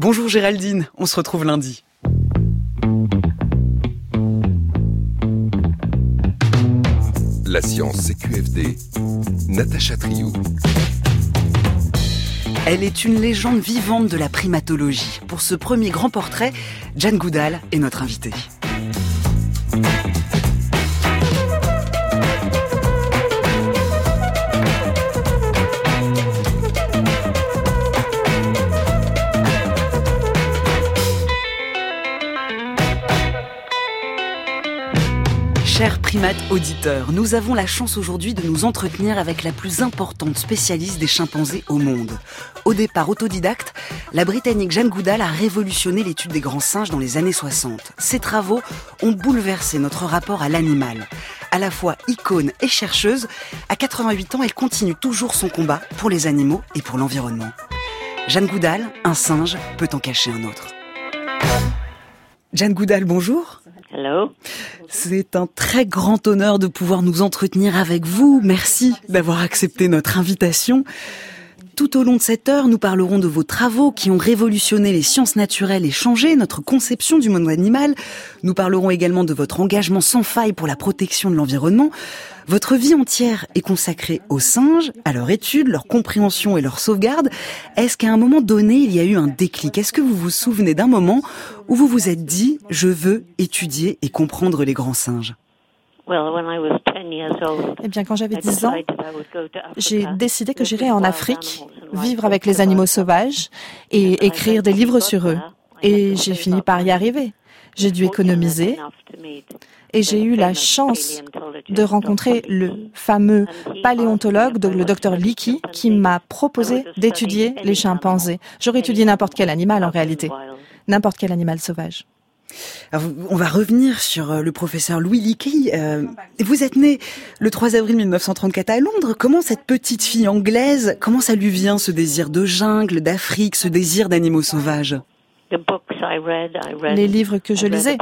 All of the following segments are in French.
Bonjour Géraldine, on se retrouve lundi. La science, c'est QFD. Natacha Triou. Elle est une légende vivante de la primatologie. Pour ce premier grand portrait, Jane Goodall est notre invitée. Chers primates auditeurs, nous avons la chance aujourd'hui de nous entretenir avec la plus importante spécialiste des chimpanzés au monde. Au départ autodidacte, la Britannique Jane Goodall a révolutionné l'étude des grands singes dans les années 60. Ses travaux ont bouleversé notre rapport à l'animal. À la fois icône et chercheuse, à 88 ans, elle continue toujours son combat pour les animaux et pour l'environnement. Jane Goodall, un singe peut en cacher un autre. Jane Goodall, bonjour. Hello. C'est un très grand honneur de pouvoir nous entretenir avec vous. Merci d'avoir accepté notre invitation. Tout au long de cette heure, nous parlerons de vos travaux qui ont révolutionné les sciences naturelles et changé notre conception du monde animal. Nous parlerons également de votre engagement sans faille pour la protection de l'environnement. Votre vie entière est consacrée aux singes, à leur étude, leur compréhension et leur sauvegarde. Est-ce qu'à un moment donné, il y a eu un déclic ? Est-ce que vous vous souvenez d'un moment où vous vous êtes dit « je veux étudier et comprendre les grands singes » ? Eh bien, quand j'avais 10 ans, j'ai décidé que j'irais en Afrique, vivre avec les animaux sauvages et écrire des livres sur eux. Et j'ai fini par y arriver. J'ai dû économiser et j'ai eu la chance de rencontrer le fameux paléontologue, le docteur Leakey, qui m'a proposé d'étudier les chimpanzés. J'aurais étudié n'importe quel animal en réalité, n'importe quel animal sauvage. Alors, on va revenir sur le professeur Louis Leakey. Vous êtes né le 3 avril 1934 à Londres. Comment cette petite fille anglaise, comment ça lui vient ce désir de jungle, d'Afrique, ce désir d'animaux sauvages ? Les livres que je lisais.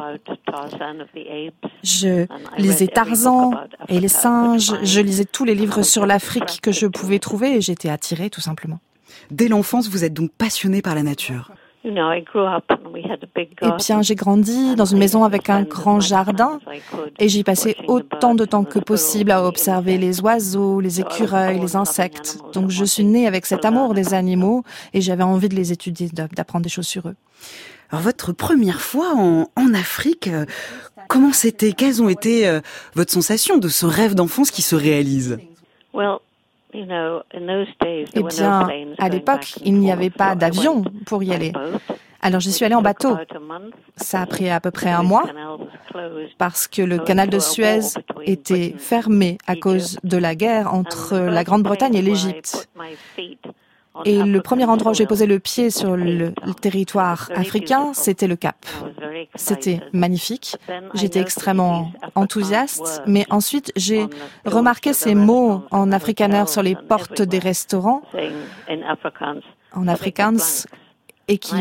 Je lisais Tarzan et les singes. Je lisais tous les livres sur l'Afrique que je pouvais trouver et j'étais attirée tout simplement. Dès l'enfance, vous êtes donc passionnée par la nature. Eh bien, j'ai grandi dans une maison avec un grand jardin et j'y passais autant de temps que possible à observer les oiseaux, les écureuils, les insectes. Donc, je suis née avec cet amour des animaux et j'avais envie de les étudier, d'apprendre des choses sur eux. Alors, votre première fois en Afrique, comment c'était ? Quelles ont été votre sensation de ce rêve d'enfance qui se réalise ? Eh bien, à l'époque, il n'y avait pas d'avion pour y aller. Alors, j'y suis allée en bateau. Ça a pris à peu près un mois parce que le canal de Suez était fermé à cause de la guerre entre la Grande-Bretagne et l'Égypte. Et le premier endroit où j'ai posé le pied sur le territoire africain, c'était le Cap. C'était magnifique. J'étais extrêmement enthousiaste. Mais ensuite, j'ai remarqué ces mots en afrikaner sur les portes des restaurants, en afrikaans, et qui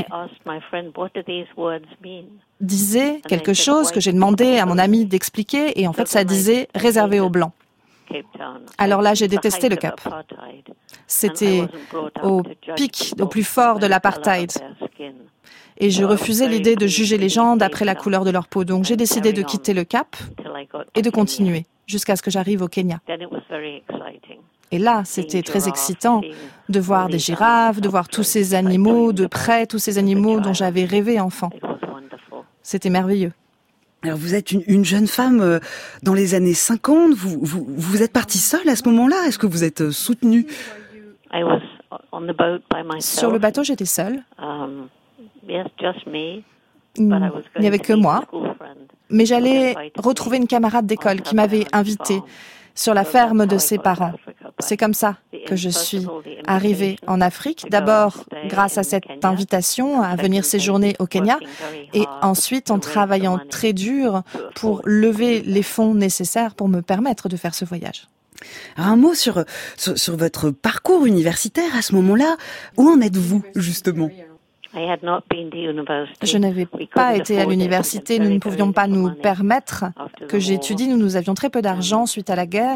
disaient quelque chose que j'ai demandé à mon ami d'expliquer. Et en fait, ça disait « réservé aux Blancs ». Alors là, j'ai détesté le Cap. C'était au pic, au plus fort de l'apartheid. Et je refusais l'idée de juger les gens d'après la couleur de leur peau. Donc j'ai décidé de quitter le Cap et de continuer jusqu'à ce que j'arrive au Kenya. Et là, c'était très excitant de voir des girafes, de voir tous ces animaux de près, tous ces animaux dont j'avais rêvé enfant. C'était merveilleux. Alors vous êtes une jeune femme dans les années 50, vous êtes partie seule à ce moment-là ? Est-ce que vous êtes soutenue ? Sur le bateau, j'étais seule. Il n'y avait que moi. Mais j'allais retrouver une camarade d'école qui m'avait invitée sur la ferme de ses parents. C'est comme ça que je suis arrivée en Afrique, d'abord grâce à cette invitation à venir séjourner au Kenya et ensuite en travaillant très dur pour lever les fonds nécessaires pour me permettre de faire ce voyage. Alors un mot sur votre parcours universitaire à ce moment-là. Où en êtes-vous, justement ? Je n'avais pas été à l'université, nous ne pouvions pas nous permettre que j'étudie, nous avions très peu d'argent suite à la guerre.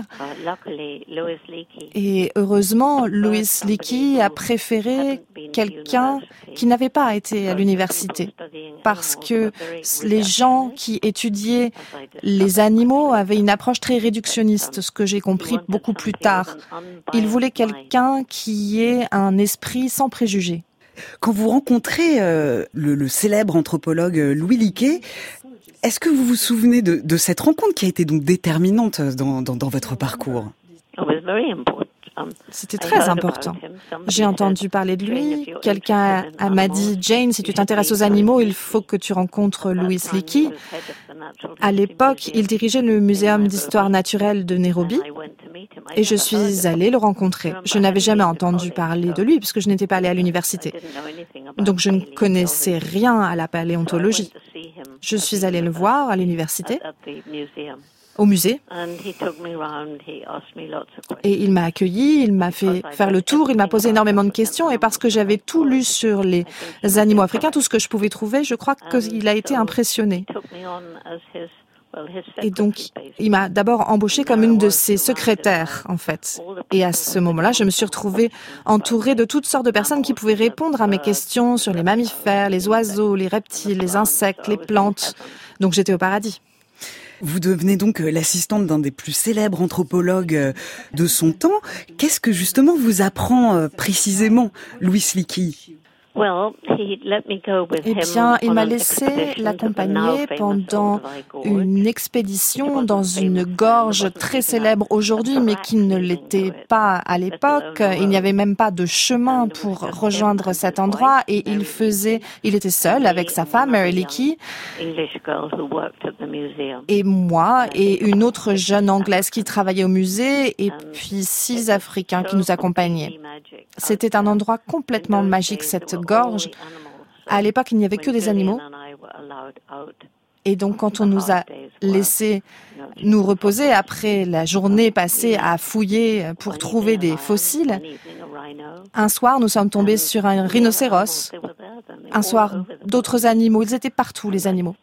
Et heureusement, Louis Leakey a préféré quelqu'un qui n'avait pas été à l'université, parce que les gens qui étudiaient les animaux avaient une approche très réductionniste, ce que j'ai compris beaucoup plus tard. Il voulait quelqu'un qui ait un esprit sans préjugés. Quand vous rencontrez le célèbre anthropologue Louis Leakey, est-ce que vous vous souvenez de cette rencontre qui a été donc déterminante dans votre parcours ? C'était très important. J'ai entendu parler de lui. Quelqu'un m'a dit « Jane, si tu t'intéresses aux animaux, il faut que tu rencontres Louis Leakey ». À l'époque, il dirigeait le Muséum d'histoire naturelle de Nairobi et je suis allée le rencontrer. Je n'avais jamais entendu parler de lui puisque je n'étais pas allée à l'université. Donc je ne connaissais rien à la paléontologie. Je suis allée le voir à l'université, au musée, et il m'a accueilli, il m'a fait faire le tour, il m'a posé énormément de questions et parce que j'avais tout lu sur les animaux africains, tout ce que je pouvais trouver, je crois qu'il a été impressionné. Et donc, il m'a d'abord embauchée comme une de ses secrétaires, en fait. Et à ce moment-là, je me suis retrouvée entourée de toutes sortes de personnes qui pouvaient répondre à mes questions sur les mammifères, les oiseaux, les reptiles, les insectes, les plantes. Donc, j'étais au paradis. Vous devenez donc l'assistante d'un des plus célèbres anthropologues de son temps. Qu'est-ce que justement vous apprend précisément Louis Leakey ? Eh bien, il m'a laissé l'accompagner pendant une expédition dans une gorge très célèbre aujourd'hui, mais qui ne l'était pas à l'époque. Il n'y avait même pas de chemin pour rejoindre cet endroit et il était seul avec sa femme, Mary Leakey, et moi et une autre jeune Anglaise qui travaillait au musée et puis 6 Africains qui nous accompagnaient. C'était un endroit complètement magique, cette gorge. À l'époque, il n'y avait que des animaux. Et donc, quand on nous a laissé nous reposer après la journée passée à fouiller pour trouver des fossiles, un soir, nous sommes tombés sur un rhinocéros. Un soir, d'autres animaux. Ils étaient partout, les animaux.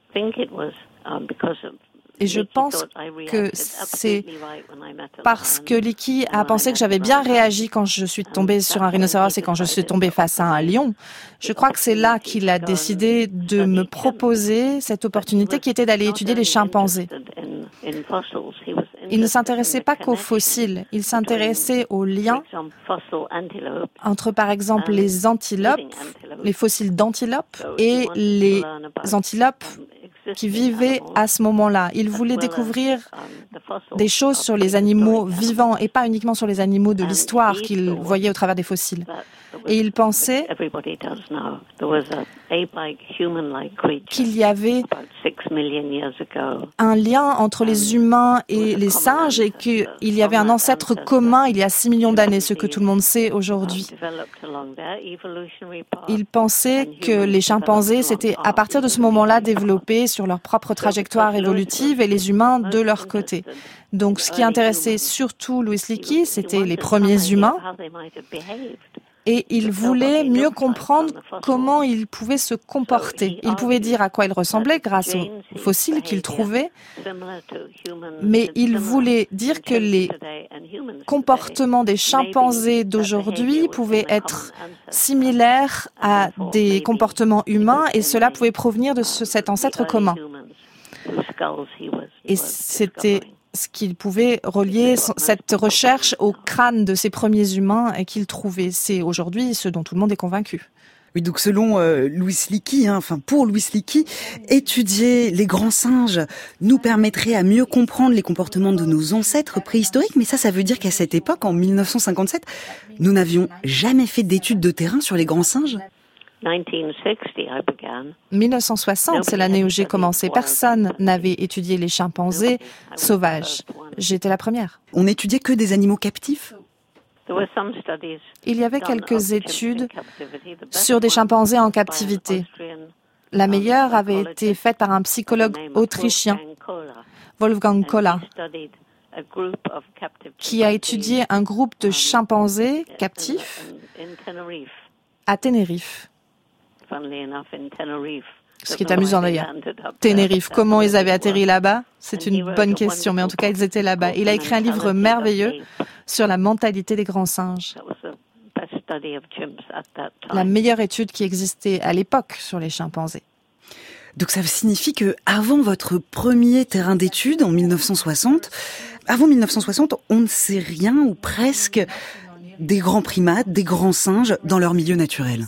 Et je pense que c'est parce que Leakey a pensé que j'avais bien réagi quand je suis tombée sur un rhinocéros et quand je suis tombée face à un lion. Je crois que c'est là qu'il a décidé de me proposer cette opportunité qui était d'aller étudier les chimpanzés. Il ne s'intéressait pas qu'aux fossiles, il s'intéressait aux liens entre, par exemple, les antilopes, les fossiles d'antilopes et les antilopes qui vivaient à ce moment-là. Il voulait découvrir des choses sur les animaux vivants et pas uniquement sur les animaux de l'histoire qu'il voyait au travers des fossiles. Et il pensait qu'il y avait un lien entre les humains et les singes et qu'il y avait un ancêtre commun il y a 6 millions d'années, ce que tout le monde sait aujourd'hui. Il pensait que les chimpanzés s'étaient à partir de ce moment-là développés sur leur propre trajectoire évolutive et les humains de leur côté. Donc ce qui intéressait surtout Louis Leakey, c'était les premiers humains. Et il voulait mieux comprendre comment ils pouvaient se comporter. Il pouvait dire à quoi ils ressemblaient grâce aux fossiles qu'il trouvait, mais il voulait dire que les comportements des chimpanzés d'aujourd'hui pouvaient être similaires à des comportements humains et cela pouvait provenir de cet ancêtre commun. Et c'était ce qu'il pouvait relier cette recherche au crâne de ces premiers humains et qu'il trouvait. C'est aujourd'hui ce dont tout le monde est convaincu. Oui, donc selon Louis Leakey, pour Louis Leakey, étudier les grands singes nous permettrait à mieux comprendre les comportements de nos ancêtres préhistoriques, mais ça veut dire qu'à cette époque, en 1957, nous n'avions jamais fait d'études de terrain sur les grands singes ? 1960, c'est l'année où j'ai commencé. Personne n'avait étudié les chimpanzés sauvages. J'étais la première. On n'étudiait que des animaux captifs ? Il y avait quelques études sur des chimpanzés en captivité. La meilleure avait été faite par un psychologue autrichien, Wolfgang Kohler, qui a étudié un groupe de chimpanzés captifs à Tenerife. Ce qui est amusant d'ailleurs. Tenerife, comment ils avaient atterri là-bas? C'est une bonne question, mais en tout cas, ils étaient là-bas. Il a écrit un livre merveilleux sur la mentalité des grands singes. La meilleure étude qui existait à l'époque sur les chimpanzés. Donc ça signifie que avant votre premier terrain d'études en 1960, on ne sait rien ou presque des grands primates, des grands singes dans leur milieu naturel.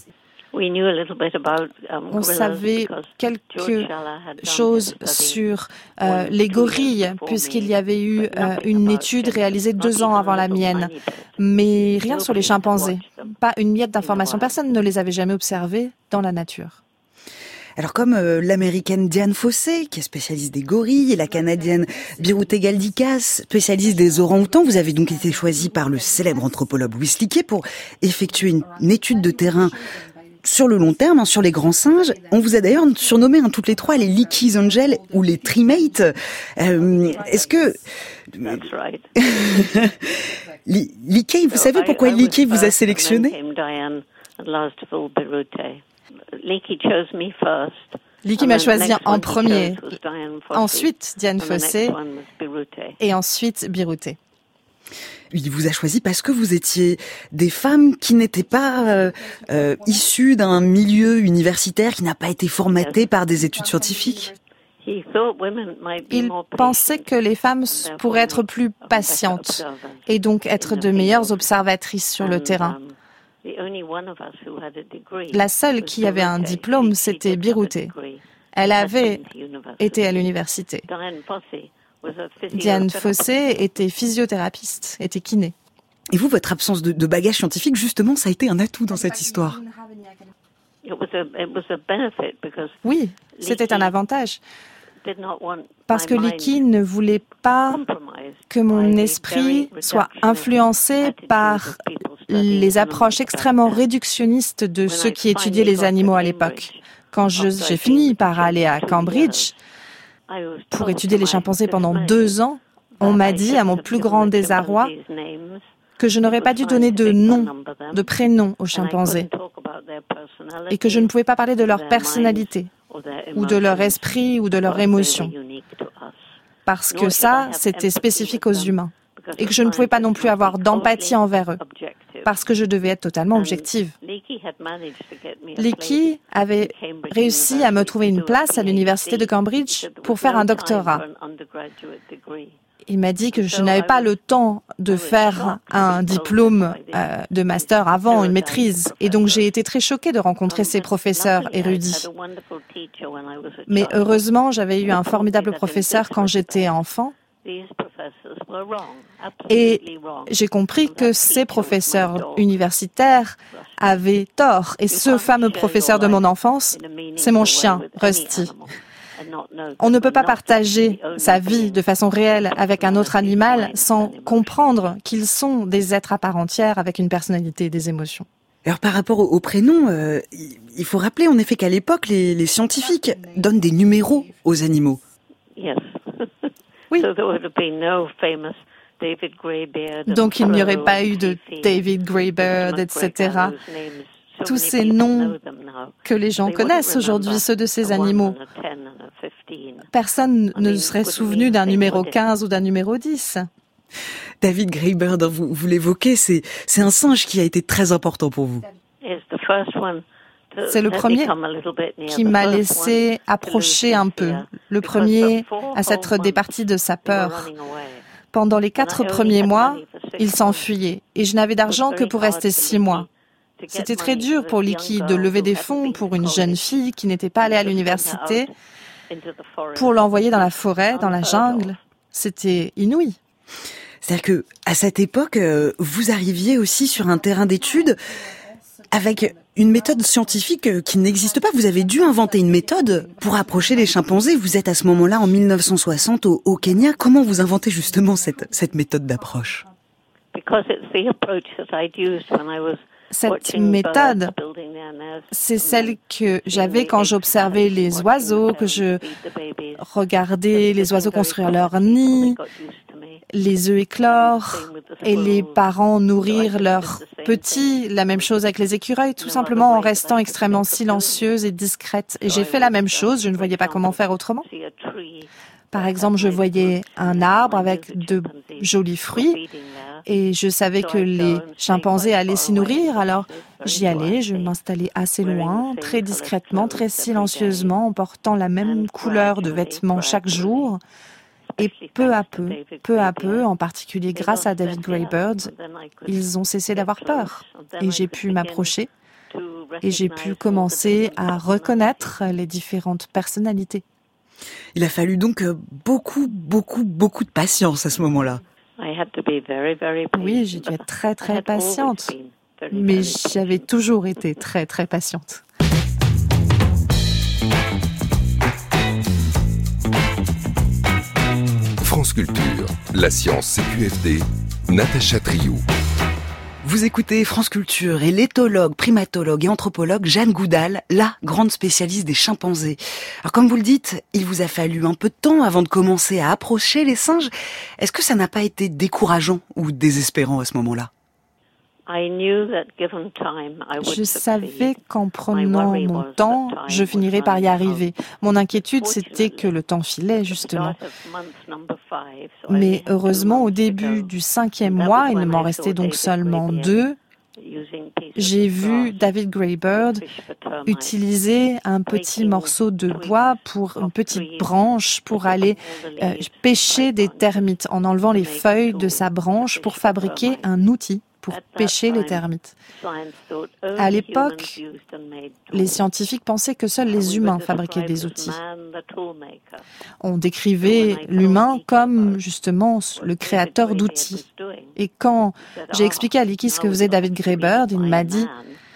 On savait quelque chose sur les gorilles, puisqu'il y avait eu une étude réalisée 2 ans avant la mienne, mais rien sur les chimpanzés. Pas une miette d'informations. Personne ne les avait jamais observés dans la nature. Alors comme l'américaine Dian Fossey, qui est spécialiste des gorilles, et la canadienne Birute Galdikas, spécialiste des orang-outans, vous avez donc été choisie par le célèbre anthropologue Louis Leakey pour effectuer une étude de terrain sur le long terme, sur les grands singes. On vous a d'ailleurs surnommé toutes les trois les Leakey's Angels ou les Trimates. Est-ce que... Leakey, vous savez pourquoi Leakey vous a sélectionné? Leakey m'a choisi en premier, ensuite Dian Fossey et ensuite Birute. Il vous a choisi parce que vous étiez des femmes qui n'étaient pas issues d'un milieu universitaire, qui n'a pas été formaté par des études scientifiques. Il pensait que les femmes pourraient être plus patientes et donc être de meilleures observatrices sur le terrain. La seule qui avait un diplôme, c'était Birute. Elle avait été à l'université. Dian Fossey était physiothérapeute, était kiné. Et vous, votre absence de bagage scientifique, justement, ça a été un atout dans cette histoire. Oui, c'était un avantage. Parce que Leakey ne voulait pas que mon esprit soit influencé par les approches extrêmement réductionnistes de ceux qui étudiaient les animaux à l'époque. Quand j'ai fini par aller à Cambridge pour étudier les chimpanzés pendant 2 ans, on m'a dit, à mon plus grand désarroi, que je n'aurais pas dû donner de nom, de prénom aux chimpanzés et que je ne pouvais pas parler de leur personnalité ou de leur esprit ou de leur émotion. Parce que ça, c'était spécifique aux humains. Et que je ne pouvais pas non plus avoir d'empathie envers eux. Parce que je devais être totalement objective. Leakey avait réussi à me trouver une place à l'université de Cambridge pour faire un doctorat. Il m'a dit que je n'avais pas le temps de faire un diplôme de master avant une maîtrise. Et donc j'ai été très choquée de rencontrer ces professeurs érudits. Mais heureusement, j'avais eu un formidable professeur quand j'étais enfant. Et j'ai compris que ces professeurs universitaires avaient tort. Et ce fameux professeur de mon enfance, c'est mon chien, Rusty. On ne peut pas partager sa vie de façon réelle avec un autre animal sans comprendre qu'ils sont des êtres à part entière avec une personnalité et des émotions. Alors par rapport au prénom, il faut rappeler en effet qu'à l'époque, les scientifiques donnent des numéros aux animaux. Oui. Donc il n'y aurait pas eu de David Greybeard, etc. Tous ces noms que les gens connaissent aujourd'hui, ceux de ces animaux. Personne ne serait souvenu d'un numéro 15 ou d'un numéro 10. David Greybeard, vous l'évoquez, c'est un singe qui a été très important pour vous. C'est le premier qui m'a laissé approcher un peu. Le premier à s'être départi de sa peur. Pendant les 4 premiers mois, il s'enfuyait et je n'avais d'argent que pour rester 6 mois. C'était très dur pour Leakey de lever des fonds pour une jeune fille qui n'était pas allée à l'université, pour l'envoyer dans la forêt, dans la jungle. C'était inouï. C'est-à-dire que à cette époque, vous arriviez aussi sur un terrain d'études avec une méthode scientifique qui n'existe pas. Vous avez dû inventer une méthode pour approcher les chimpanzés. Vous êtes à ce moment-là, en 1960, au Kenya. Comment vous inventez justement cette méthode d'approche ? Cette méthode, c'est celle que j'avais quand j'observais les oiseaux, que je regardais les oiseaux construire leur nid. les œufs éclore et les parents nourrir leurs petits. La même chose avec les écureuils, tout simplement en restant extrêmement silencieuse et discrète. Et j'ai fait la même chose, je ne voyais pas comment faire autrement. Par exemple, je voyais un arbre avec de jolis fruits et je savais que les chimpanzés allaient s'y nourrir, alors j'y allais, je m'installais assez loin, très discrètement, très silencieusement, en portant la même couleur de vêtements chaque jour. Et peu à peu, en particulier grâce à David Graybird, ils ont cessé d'avoir peur. Et j'ai pu m'approcher et j'ai pu commencer à reconnaître les différentes personnalités. Il a fallu donc beaucoup de patience à ce moment-là. Oui, j'ai dû être très patiente. Mais j'avais toujours été très patiente. France Culture, la science CQFD, Natacha Triou. Vous écoutez France Culture et l'éthologue, primatologue et anthropologue Jeanne Goudal, la grande spécialiste des chimpanzés. Alors comme vous le dites, il vous a fallu un peu de temps avant de commencer à approcher les singes. Est-ce que ça n'a pas été décourageant ou désespérant à ce moment-là ? Je savais qu'en prenant mon temps, je finirais par y arriver. Mon inquiétude, c'était que le temps filait, justement. Mais heureusement, au début du 5e mois, il ne m'en restait donc seulement 2, j'ai vu David Graybird utiliser un petit morceau de bois pour une petite branche pour aller pêcher des termites en enlevant les feuilles de sa branche pour fabriquer un outil pour pêcher les termites. À l'époque, les scientifiques pensaient que seuls les humains fabriquaient des outils. On décrivait l'humain comme justement le créateur d'outils. Et quand j'ai expliqué à Licky ce que faisait David Graybird, il m'a dit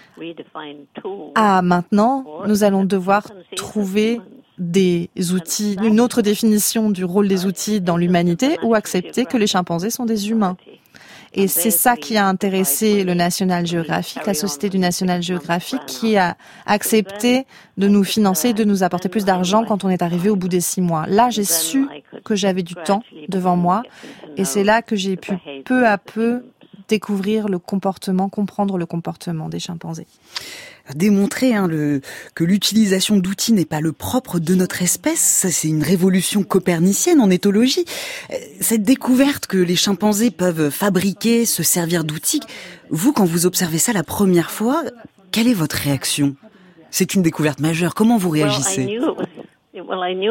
« Ah, maintenant, nous allons devoir trouver des outils, une autre définition du rôle des outils dans l'humanité ou accepter que les chimpanzés sont des humains. » Et c'est ça qui a intéressé le National Geographic, la Société du National Geographic, qui a accepté de nous financer, de nous apporter plus d'argent quand on est arrivé au bout des 6 mois. Là, j'ai su que j'avais du temps devant moi et c'est là que j'ai pu peu à peu découvrir le comportement, comprendre le comportement des chimpanzés. Démontrer que l'utilisation d'outils n'est pas le propre de notre espèce, ça c'est une révolution copernicienne en éthologie. Cette découverte que les chimpanzés peuvent fabriquer, se servir d'outils, vous quand vous observez ça la première fois, quelle est votre réaction ? C'est une découverte majeure, comment vous réagissez ? Eh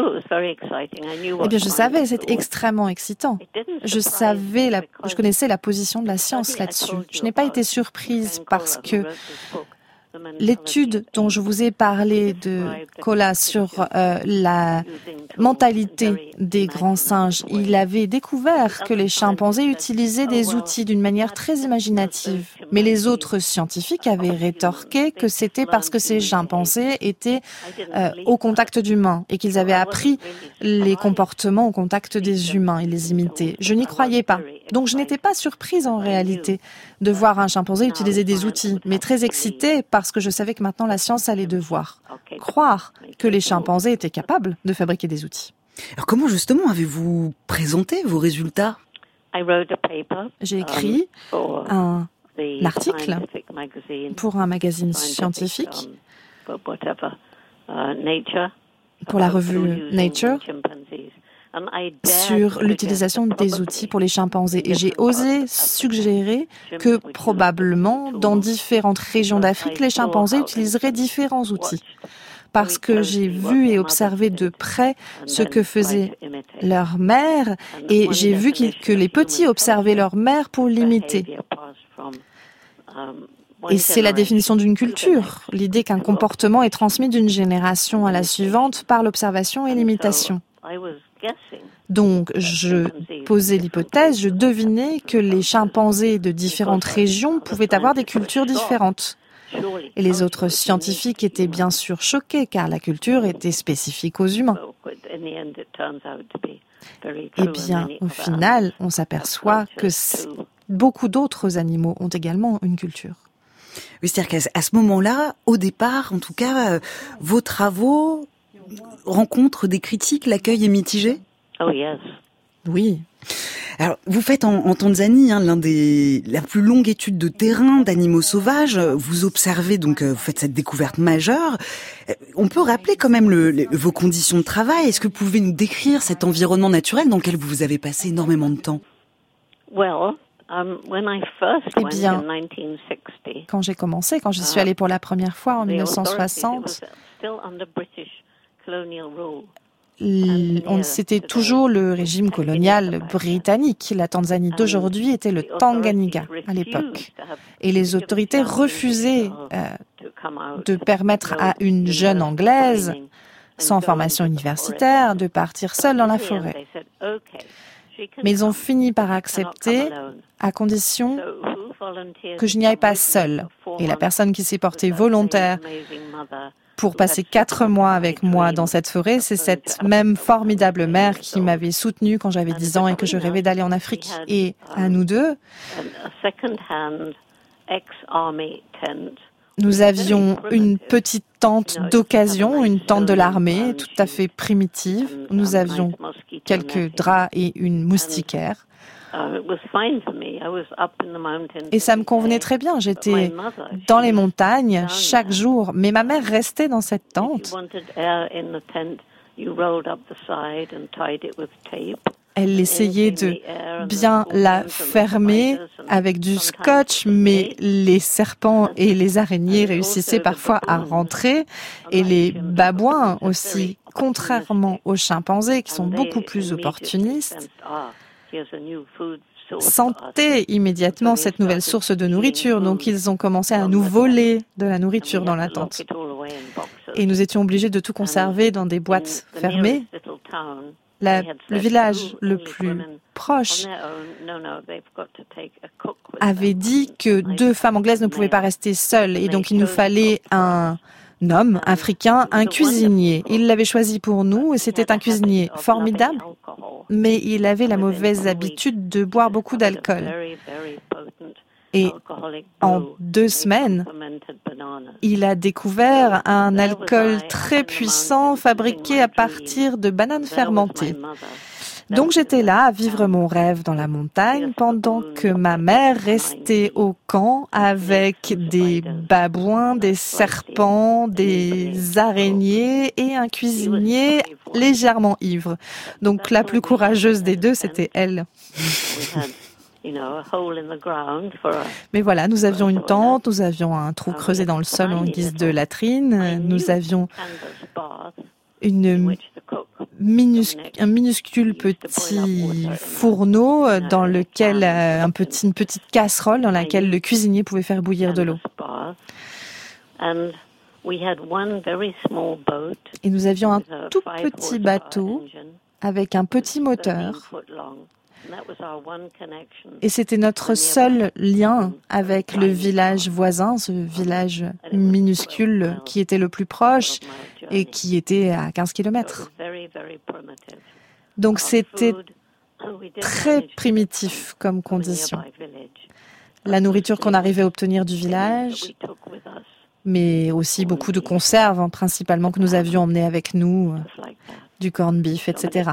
bien, je savais, c'est extrêmement excitant. Je connaissais la position de la science là-dessus. Je n'ai pas été surprise parce que l'étude dont je vous ai parlé de Kola sur la mentalité des grands singes, il avait découvert que les chimpanzés utilisaient des outils d'une manière très imaginative. Mais les autres scientifiques avaient rétorqué que c'était parce que ces chimpanzés étaient au contact d'humains et qu'ils avaient appris les comportements au contact des humains et les imitaient. Je n'y croyais pas. Donc je n'étais pas surprise en réalité de voir un chimpanzé utiliser des outils, mais très excitée parce que je savais que maintenant la science allait devoir croire que les chimpanzés étaient capables de fabriquer des outils. Alors comment justement avez-vous présenté vos résultats ? J'ai écrit un article pour un magazine scientifique, pour la revue Nature, sur l'utilisation des outils pour les chimpanzés. Et j'ai osé suggérer que probablement, dans différentes régions d'Afrique, les chimpanzés utiliseraient différents outils. Parce que j'ai vu et observé de près ce que faisait leur mère et j'ai vu que les petits observaient leur mère pour l'imiter. Et c'est la définition d'une culture, l'idée qu'un comportement est transmis d'une génération à la suivante par l'observation et l'imitation. Donc, je posais l'hypothèse, je devinais que les chimpanzés de différentes régions pouvaient avoir des cultures différentes. Et les autres scientifiques étaient bien sûr choqués, car la culture était spécifique aux humains. Eh bien, au final, on s'aperçoit que beaucoup d'autres animaux ont également une culture. Oui, c'est-à-dire qu'à ce moment-là, au départ, en tout cas, vos travaux rencontrent des critiques, l'accueil est mitigé ? Oui. Alors, vous faites en Tanzanie la plus longue étude de terrain d'animaux sauvages. Vous observez donc, vous faites cette découverte majeure. On peut rappeler quand même vos conditions de travail. Est-ce que vous pouvez nous décrire cet environnement naturel dans lequel vous avez passé énormément de temps? Eh bien, quand j'ai commencé, quand j'y suis allée pour la première fois en 1960, c'était toujours le régime colonial britannique. La Tanzanie d'aujourd'hui était le Tanganyika à l'époque. Et les autorités refusaient de permettre à une jeune Anglaise, sans formation universitaire, de partir seule dans la forêt. Mais ils ont fini par accepter, à condition que je n'y aille pas seule. Et la personne qui s'est portée volontaire pour passer 4 mois avec moi dans cette forêt, c'est cette même formidable mère qui m'avait soutenue quand j'avais 10 ans et que je rêvais d'aller en Afrique. Et à nous deux, nous avions une petite tente d'occasion, une tente de l'armée, tout à fait primitive. Nous avions quelques draps et une moustiquaire. Et ça me convenait très bien. J'étais dans les montagnes chaque jour, mais ma mère restait dans cette tente. Elle essayait de bien la fermer avec du scotch, mais les serpents et les araignées réussissaient parfois à rentrer, et les babouins aussi, contrairement aux chimpanzés qui sont beaucoup plus opportunistes, sentaient immédiatement cette nouvelle source de nourriture. Donc ils ont commencé à nous voler de la nourriture dans la tente. Et nous étions obligés de tout conserver dans des boîtes fermées. Le village le plus proche avait dit que 2 femmes anglaises ne pouvaient pas rester seules. Et donc il nous fallait un homme africain, un cuisinier. Il l'avait choisi pour nous et c'était un cuisinier formidable, mais il avait la mauvaise habitude de boire beaucoup d'alcool. Et en 2 semaines, il a découvert un alcool très puissant fabriqué à partir de bananes fermentées. Donc j'étais là à vivre mon rêve dans la montagne pendant que ma mère restait au camp avec des babouins, des serpents, des araignées et un cuisinier légèrement ivre. Donc la plus courageuse des deux, c'était elle. Mais voilà, nous avions une tente, nous avions un trou creusé dans le sol en guise de latrine, nous avions un minuscule petit fourneau dans lequel une petite casserole dans laquelle le cuisinier pouvait faire bouillir de l'eau. Et nous avions un tout petit bateau avec un petit moteur. Et c'était notre seul lien avec le village voisin, ce village minuscule qui était le plus proche et qui était à 15 kilomètres. Donc c'était très primitif comme condition. La nourriture qu'on arrivait à obtenir du village, mais aussi beaucoup de conserves, principalement que nous avions emmenées avec nous, du corned beef, etc.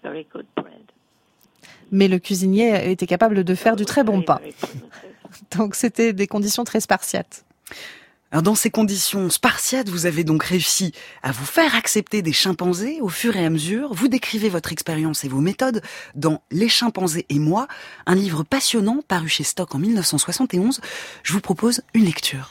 Mais le cuisinier était capable de faire du très bon pain. Donc c'était des conditions très spartiates. Alors dans ces conditions spartiates, vous avez donc réussi à vous faire accepter des chimpanzés au fur et à mesure. Vous décrivez votre expérience et vos méthodes dans Les chimpanzés et moi, un livre passionnant paru chez Stock en 1971. Je vous propose une lecture.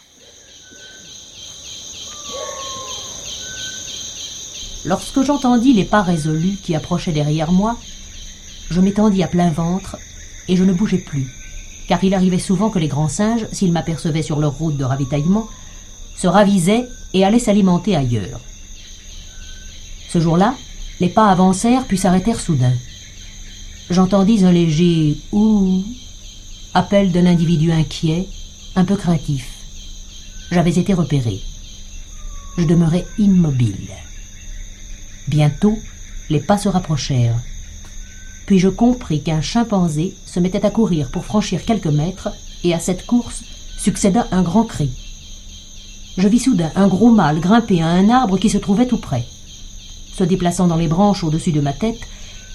Lorsque j'entendis les pas résolus qui approchaient derrière moi, je m'étendis à plein ventre et je ne bougeais plus, car il arrivait souvent que les grands singes, s'ils m'apercevaient sur leur route de ravitaillement, se ravisaient et allaient s'alimenter ailleurs. Ce jour-là, les pas avancèrent puis s'arrêtèrent soudain. J'entendis un léger « ouh », appel d'un individu inquiet, un peu craintif. J'avais été repéré. Je demeurai immobile. Bientôt, les pas se rapprochèrent. Puis je compris qu'un chimpanzé se mettait à courir pour franchir quelques mètres, et à cette course succéda un grand cri. Je vis soudain un gros mâle grimper à un arbre qui se trouvait tout près. Se déplaçant dans les branches au-dessus de ma tête,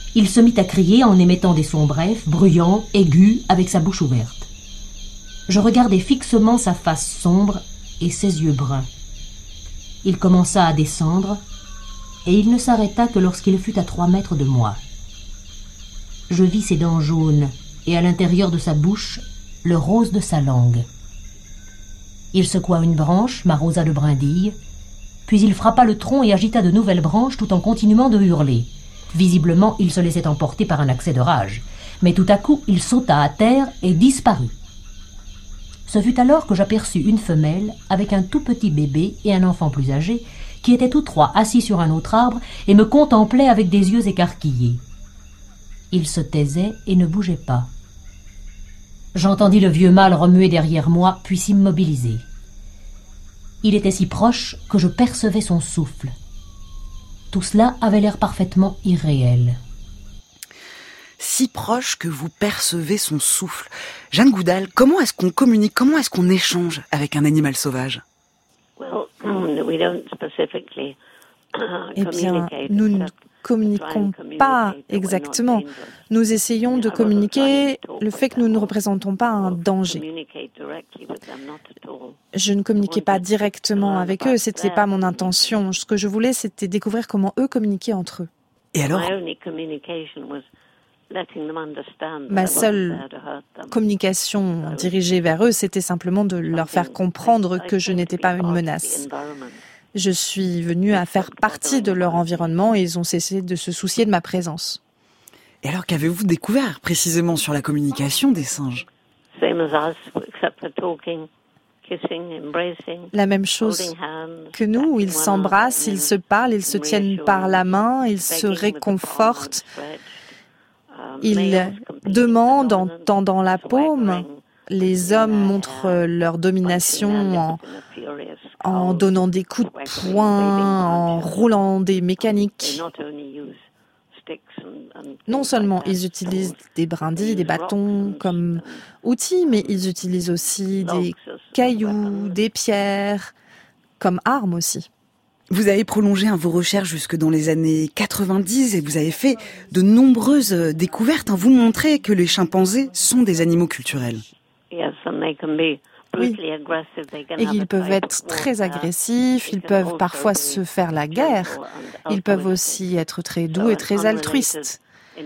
Il se mit à crier en émettant des sons brefs, bruyants, aigus, avec sa bouche ouverte. Je regardai fixement sa face sombre et ses yeux bruns. Il commença à descendre, et il ne s'arrêta que lorsqu'il fut à 3 mètres de moi. Je vis ses dents jaunes, et à l'intérieur de sa bouche, le rose de sa langue. Il secoua une branche, m'arrosa de brindilles, puis il frappa le tronc et agita de nouvelles branches tout en continuant de hurler. Visiblement, il se laissait emporter par un accès de rage. Mais tout à coup, il sauta à terre et disparut. Ce fut alors que j'aperçus une femelle avec un tout petit bébé et un enfant plus âgé qui étaient tous 3 assis sur un autre arbre et me contemplaient avec des yeux écarquillés. Ils se taisaient et ne bougeaient pas. J'entendis le vieux mâle remuer derrière moi, puis s'immobiliser. Il était si proche que je percevais son souffle. Tout cela avait l'air parfaitement irréel. Si proche que vous percevez son souffle. Jeanne Goudal, comment est-ce qu'on communique, comment est-ce qu'on échange avec un animal sauvage ? Eh bien, nous ne communiquons pas exactement. Nous essayons de communiquer le fait que nous ne représentons pas un danger. Je ne communiquais pas directement avec eux, ce n'était pas mon intention. Ce que je voulais, c'était découvrir comment eux communiquaient entre eux. Et alors ? Ma seule communication dirigée vers eux, c'était simplement de leur faire comprendre que je n'étais pas une menace. Je suis venue à faire partie de leur environnement et ils ont cessé de se soucier de ma présence. Et alors, qu'avez-vous découvert précisément sur la communication des singes ? La même chose que nous, ils s'embrassent, ils se parlent, ils se tiennent par la main, ils se réconfortent, ils demandent en tendant la paume. Les hommes montrent leur domination en donnant des coups de poing, en roulant des mécaniques. Non seulement ils utilisent des brindilles, des bâtons comme outils, mais ils utilisent aussi des cailloux, des pierres, comme armes aussi. Vous avez prolongé vos recherches jusque dans les années 90 et vous avez fait de nombreuses découvertes. Vous montrez que les chimpanzés sont des animaux culturels. Oui, et qu'ils peuvent être très agressifs, ils peuvent parfois se faire la guerre, ils peuvent aussi être très doux et très altruistes.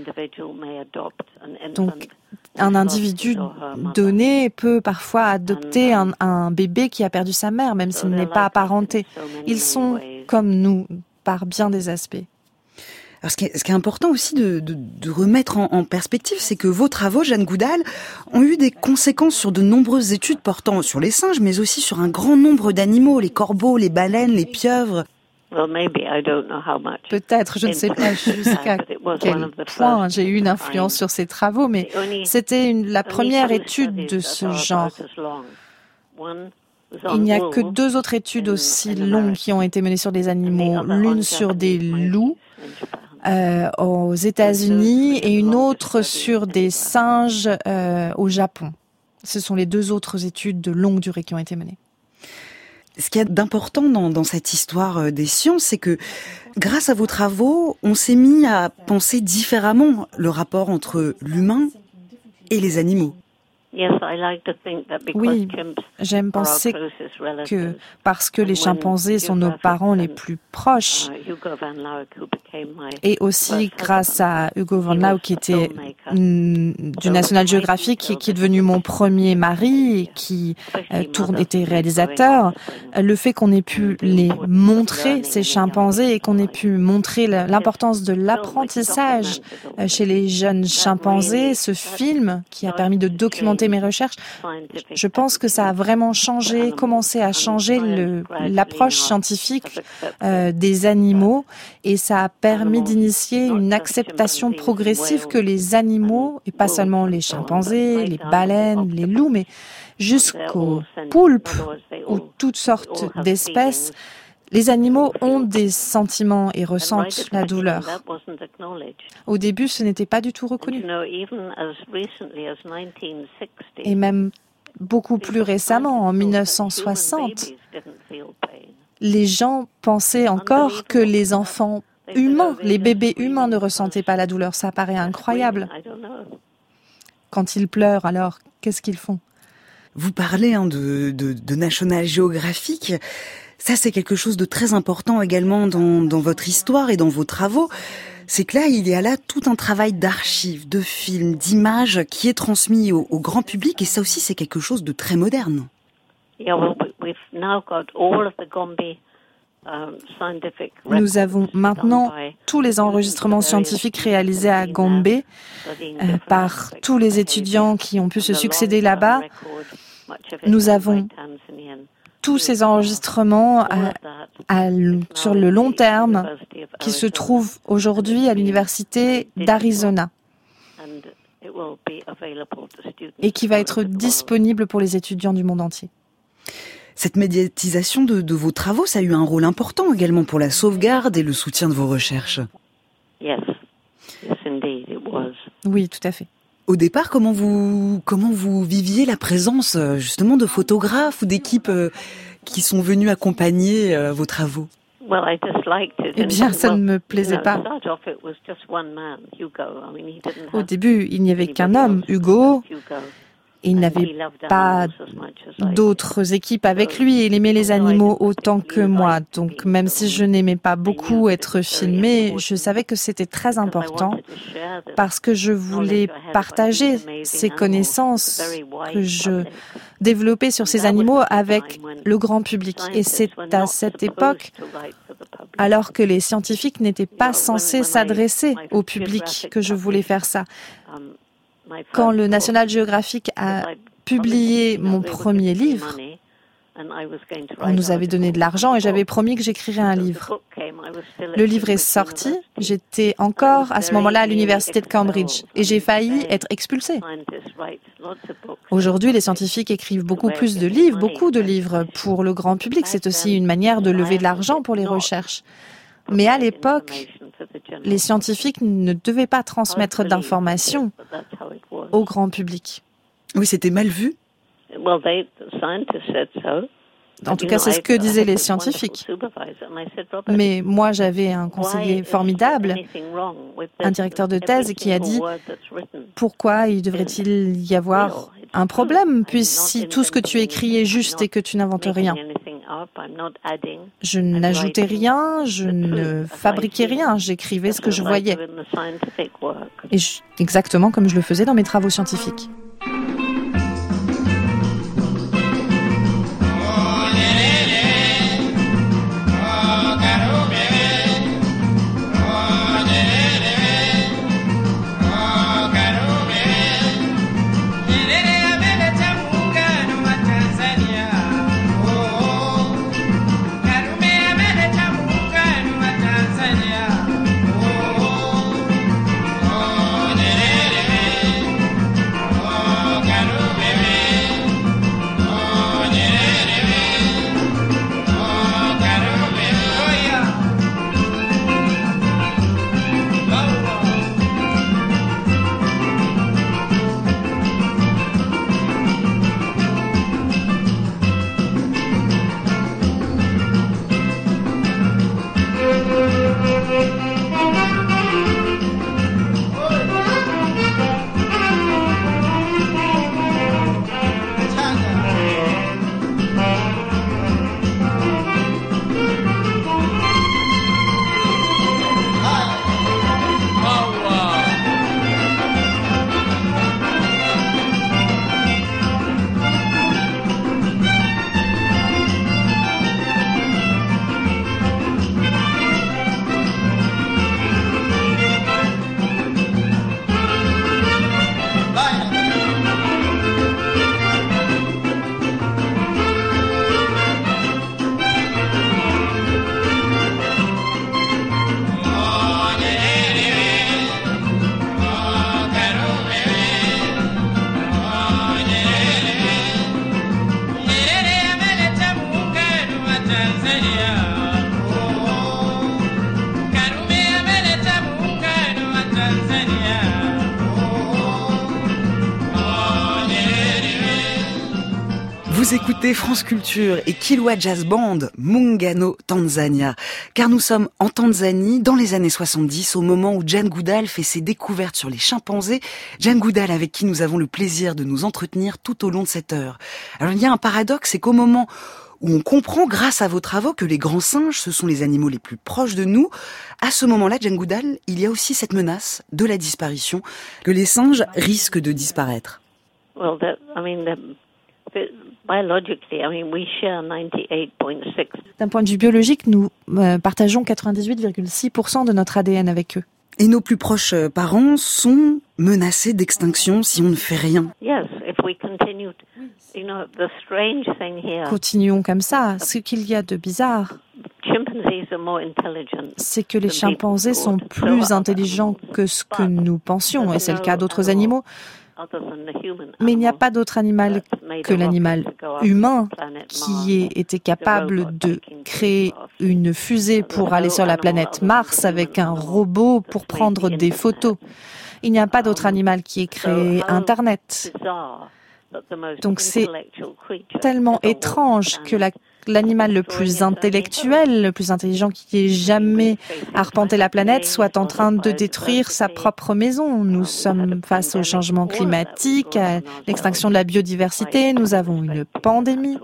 Donc, un individu donné peut parfois adopter un bébé qui a perdu sa mère, même s'il n'est pas apparenté. Ils sont comme nous, par bien des aspects. Alors, ce qui est important aussi de remettre en perspective, c'est que vos travaux, Jeanne Goudal, ont eu des conséquences sur de nombreuses études portant sur les singes, mais aussi sur un grand nombre d'animaux, les corbeaux, les baleines, les pieuvres. Peut-être, je ne sais pas jusqu'à quel point j'ai eu une influence sur ces travaux, mais c'était la première étude de ce genre. Il n'y a que 2 autres études aussi longues qui ont été menées sur des animaux, l'une sur des loups aux États-Unis et une autre sur des singes au Japon. Ce sont les 2 autres études de longue durée qui ont été menées. Ce qu'il y a d'important dans cette histoire des sciences, c'est que grâce à vos travaux, on s'est mis à penser différemment le rapport entre l'humain et les animaux. Oui, j'aime penser que parce que les chimpanzés sont nos parents les plus proches, et aussi grâce à Hugo Van Lau qui était du National Geographic et qui est devenu mon premier mari et qui était réalisateur, le fait qu'on ait pu les montrer, ces chimpanzés, et qu'on ait pu montrer l'importance de l'apprentissage chez les jeunes chimpanzés, ce film qui a permis de documenter mes recherches, je pense que ça a vraiment commencé à changer l'approche scientifique des animaux, et ça a permis d'initier une acceptation progressive que les animaux, et pas seulement les chimpanzés, les baleines, les loups, mais jusqu'aux poulpes ou toutes sortes d'espèces, les animaux ont des sentiments et ressentent la douleur. Au début, ce n'était pas du tout reconnu. Et même beaucoup plus récemment, en 1960, les gens pensaient encore que les enfants humains, les bébés humains ne ressentaient pas la douleur. Ça paraît incroyable. Quand ils pleurent, alors, qu'est-ce qu'ils font? Vous parlez de National Geographic. Ça, c'est quelque chose de très important également dans votre histoire et dans vos travaux. C'est que là, il y a là tout un travail d'archives, de films, d'images qui est transmis au grand public. Et ça aussi, c'est quelque chose de très moderne. Nous avons maintenant tous les enregistrements scientifiques réalisés à Gombe par tous les étudiants qui ont pu se succéder là-bas. Nous avons tous ces enregistrements sur le long terme qui se trouvent aujourd'hui à l'université d'Arizona et qui va être disponible pour les étudiants du monde entier. Cette médiatisation de vos travaux, ça a eu un rôle important également pour la sauvegarde et le soutien de vos recherches. Oui, tout à fait. Au départ, comment vous viviez la présence justement de photographes ou d'équipes qui sont venues accompagner vos travaux? Eh bien, ça ne me plaisait pas. Au début, il n'y avait qu'un homme, Hugo. Il n'avait pas d'autres équipes avec lui. Il aimait les animaux autant que moi. Donc, même si je n'aimais pas beaucoup être filmée, je savais que c'était très important parce que je voulais partager ces connaissances que je développais sur ces animaux avec le grand public. Et c'est à cette époque, alors que les scientifiques n'étaient pas censés s'adresser au public, que je voulais faire ça. Quand le National Geographic a publié mon premier livre, on nous avait donné de l'argent et j'avais promis que j'écrirais un livre. Le livre est sorti, j'étais encore à ce moment-là à l'université de Cambridge et j'ai failli être expulsée. Aujourd'hui, les scientifiques écrivent beaucoup plus de livres, beaucoup de livres pour le grand public. C'est aussi une manière de lever de l'argent pour les recherches. Mais à l'époque, les scientifiques ne devaient pas transmettre d'informations au grand public. Oui, c'était mal vu. En tout cas, c'est ce que disaient les scientifiques. Mais moi, j'avais un conseiller formidable, un directeur de thèse, qui a dit « Pourquoi devrait-il y avoir un problème, puis si tout ce que tu écris est juste et que tu n'inventes rien ?» Je n'ajoutais rien, je ne fabriquais rien, j'écrivais ce que je voyais. Et exactement comme je le faisais dans mes travaux scientifiques. Vous écoutez France Culture et Kilwa Jazz Band, Muungano, Tanzania. Car nous sommes en Tanzanie, dans les années 70, au moment où Jane Goodall fait ses découvertes sur les chimpanzés. Jane Goodall, avec qui nous avons le plaisir de nous entretenir tout au long de cette heure. Alors il y a un paradoxe, c'est qu'au moment où on comprend, grâce à vos travaux, que les grands singes, ce sont les animaux les plus proches de nous, à ce moment-là, Jane Goodall, il y a aussi cette menace de la disparition, que les singes risquent de disparaître. D'un point de vue biologique, nous partageons 98,6% de notre ADN avec eux. Et nos plus proches parents sont menacés d'extinction si on ne fait rien. Continuons comme ça. Ce qu'il y a de bizarre, c'est que les chimpanzés sont plus intelligents que ce que nous pensions, et c'est le cas d'autres animaux. Mais il n'y a pas d'autre animal que l'animal humain qui ait été capable de créer une fusée pour aller sur la planète Mars avec un robot pour prendre des photos. Il n'y a pas d'autre animal qui ait créé Internet. Donc c'est tellement étrange que l'animal le plus intellectuel, le plus intelligent qui ait jamais arpenté la planète soit en train de détruire sa propre maison. Nous sommes face au changement climatique, à l'extinction de la biodiversité, nous avons une pandémie.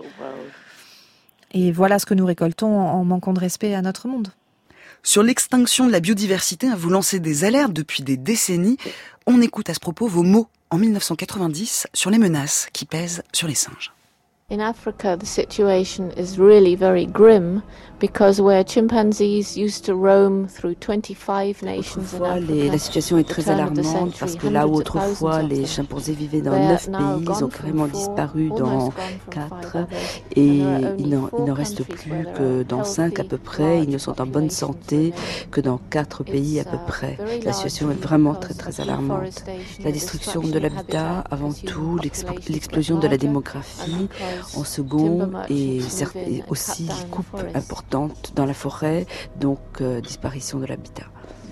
Et voilà ce que nous récoltons en manquant de respect à notre monde. Sur l'extinction de la biodiversité, vous lancez des alertes depuis des décennies. On écoute à ce propos vos mots en 1990 sur les menaces qui pèsent sur les singes. In Africa, the situation is really very grim because where chimpanzees used to roam through 25 nations in Africa, la situation est très alarmante parce que là où autrefois les chimpanzés vivaient dans 9 pays, ils ont carrément disparu dans 4 et il n'en reste plus que dans 5 à peu près. Ils ne sont en bonne santé que dans 4 pays à peu près. La situation est vraiment très très alarmante. La destruction de l'habitat avant tout, l'explosion de la démographie en second et aussi coupe importante dans la forêt, donc disparition de l'habitat.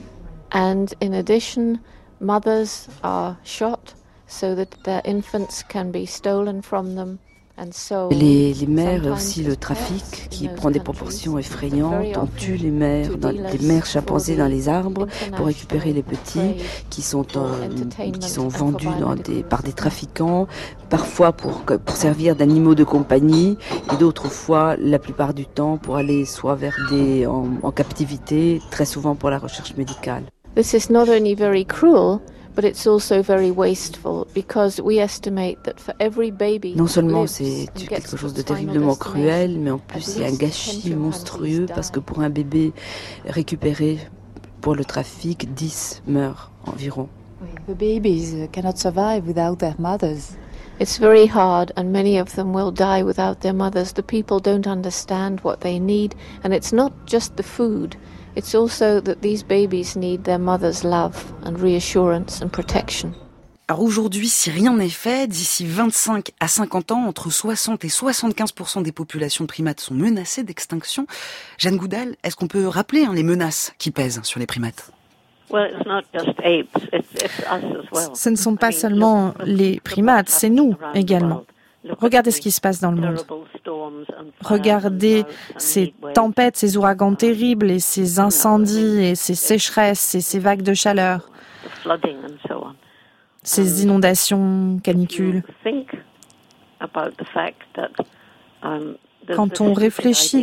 And in addition, mothers are shot so that their infants can be stolen from them. Les mères, aussi le trafic qui prend des proportions effrayantes. On tue les mères chimpanzés dans les arbres pour récupérer les petits qui sont vendus par des trafiquants, parfois pour servir d'animaux de compagnie et d'autres fois, la plupart du temps, pour aller soit en captivité, très souvent pour la recherche médicale. This is not only very cruel, but it's also very wasteful because we estimate that for every baby non seulement c'est quelque chose de terriblement cruel, mais en plus il y a un gâchis monstrueux parce que pour un bébé récupéré pour le trafic, 10 meurent environ. The babies cannot survive without their mothers. It's very hard and many of them will die without their mothers. The people don't understand what they need and it's not just the food. It's also that these babies need their mother's love and reassurance and protection. Alors aujourd'hui, si rien n'est fait, d'ici 25 à 50 ans, entre 60 et 75% des populations de primates sont menacées d'extinction. Jane Goodall, est-ce qu'on peut rappeler les menaces qui pèsent sur les primates ? Ce ne sont pas seulement les primates, c'est nous également. Regardez ce qui se passe dans le monde. Regardez ces tempêtes, ces ouragans terribles et ces incendies et ces sécheresses et ces vagues de chaleur, ces inondations, canicules. Quand on réfléchit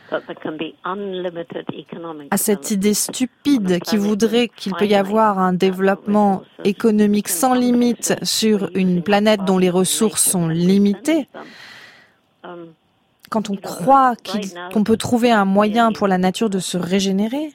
à cette idée stupide qui voudrait qu'il peut y avoir un développement économique sans limite sur une planète dont les ressources sont limitées, quand on croit qu'on peut trouver un moyen pour la nature de se régénérer,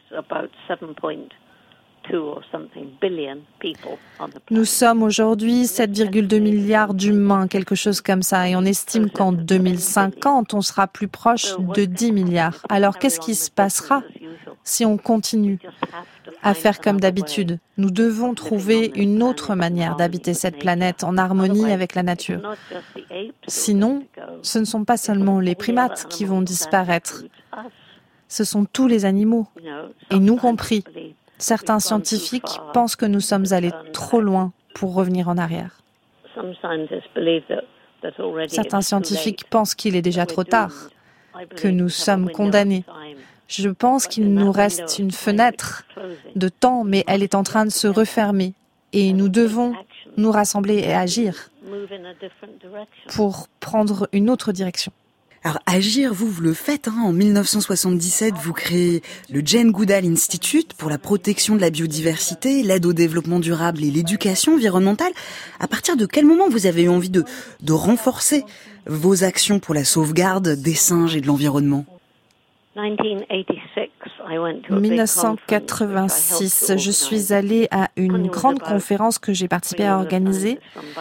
nous sommes aujourd'hui 7,2 milliards d'humains, quelque chose comme ça, et on estime qu'en 2050, on sera plus proche de 10 milliards. Alors qu'est-ce qui se passera si on continue à faire comme d'habitude? Nous devons trouver une autre manière d'habiter cette planète en harmonie avec la nature. Sinon, ce ne sont pas seulement les primates qui vont disparaître, ce sont tous les animaux, et nous compris. Certains scientifiques pensent que nous sommes allés trop loin pour revenir en arrière. Certains scientifiques pensent qu'il est déjà trop tard, que nous sommes condamnés. Je pense qu'il nous reste une fenêtre de temps, mais elle est en train de se refermer. Et nous devons nous rassembler et agir pour prendre une autre direction. Alors agir, vous le faites. En 1977, vous créez le Jane Goodall Institute pour la protection de la biodiversité, l'aide au développement durable et l'éducation environnementale. À partir de quel moment vous avez eu envie de renforcer vos actions pour la sauvegarde des singes et de l'environnement ? 1986, je suis allée à une grande conférence que j'ai participé à organiser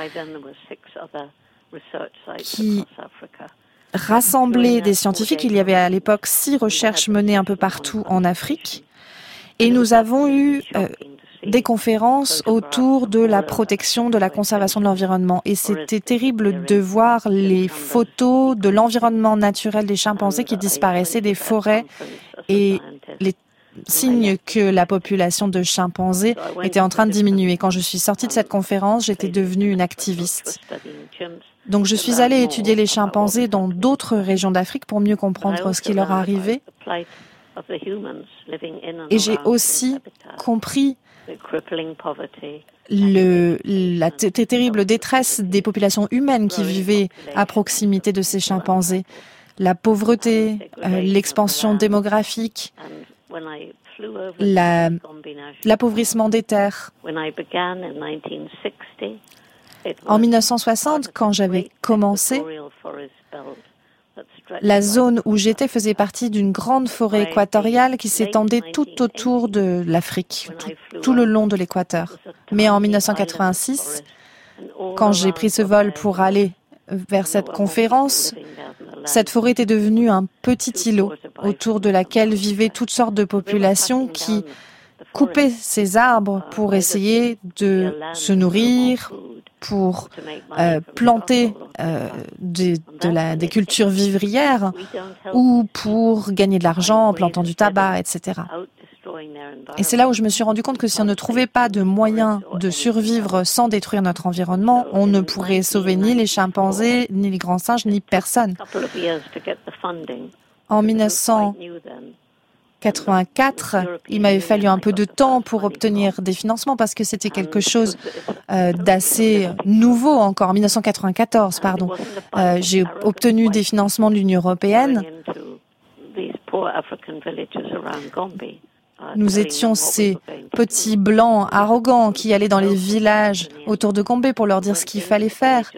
qui rassemblait des scientifiques. Il y avait à l'époque 6 recherches menées un peu partout en Afrique et nous avons eu des conférences autour de la protection, de la conservation de l'environnement. Et c'était terrible de voir les photos de l'environnement naturel des chimpanzés qui disparaissaient des forêts et les signes que la population de chimpanzés était en train de diminuer. Quand je suis sortie de cette conférence, j'étais devenue une activiste. Donc je suis allée étudier les chimpanzés dans d'autres régions d'Afrique pour mieux comprendre ce qui leur arrivait. Et j'ai aussi compris la terrible détresse des populations humaines qui vivaient à proximité de ces chimpanzés. La pauvreté, l'expansion démographique, l'appauvrissement des terres. En 1960, quand j'avais commencé, la zone où j'étais faisait partie d'une grande forêt équatoriale qui s'étendait tout autour de l'Afrique, tout le long de l'équateur. Mais en 1986, quand j'ai pris ce vol pour aller vers cette conférence, cette forêt était devenue un petit îlot autour de laquelle vivaient toutes sortes de populations qui coupaient ces arbres pour essayer de se nourrir, pour planter des cultures vivrières ou pour gagner de l'argent en plantant du tabac, etc. Et c'est là où je me suis rendu compte que si on ne trouvait pas de moyens de survivre sans détruire notre environnement, on ne pourrait sauver ni les chimpanzés, ni les grands singes, ni personne. En 1984, il m'avait fallu un peu de temps pour obtenir des financements parce que c'était quelque chose d'assez nouveau encore. En 1994, pardon. J'ai obtenu des financements de l'Union européenne. Nous étions ces petits blancs arrogants qui allaient dans les villages autour de Gombe pour leur dire ce qu'il fallait faire.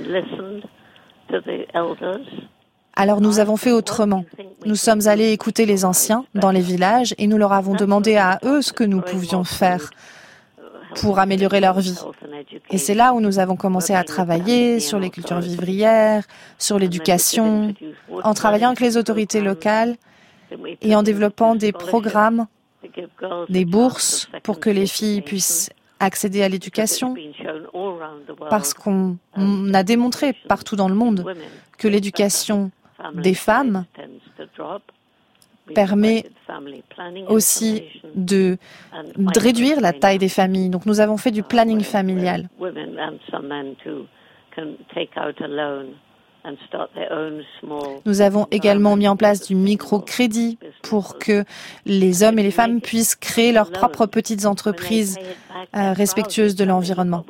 Alors nous avons fait autrement. Nous sommes allés écouter les anciens dans les villages et nous leur avons demandé à eux ce que nous pouvions faire pour améliorer leur vie. Et c'est là où nous avons commencé à travailler sur les cultures vivrières, sur l'éducation, en travaillant avec les autorités locales et en développant des programmes, des bourses pour que les filles puissent accéder à l'éducation, parce qu'on a démontré partout dans le monde que l'éducation des femmes permet aussi de réduire la taille des familles. Donc nous avons fait du planning familial. Nous avons également mis en place du microcrédit pour que les hommes et les femmes puissent créer leurs propres petites entreprises respectueuses de l'environnement.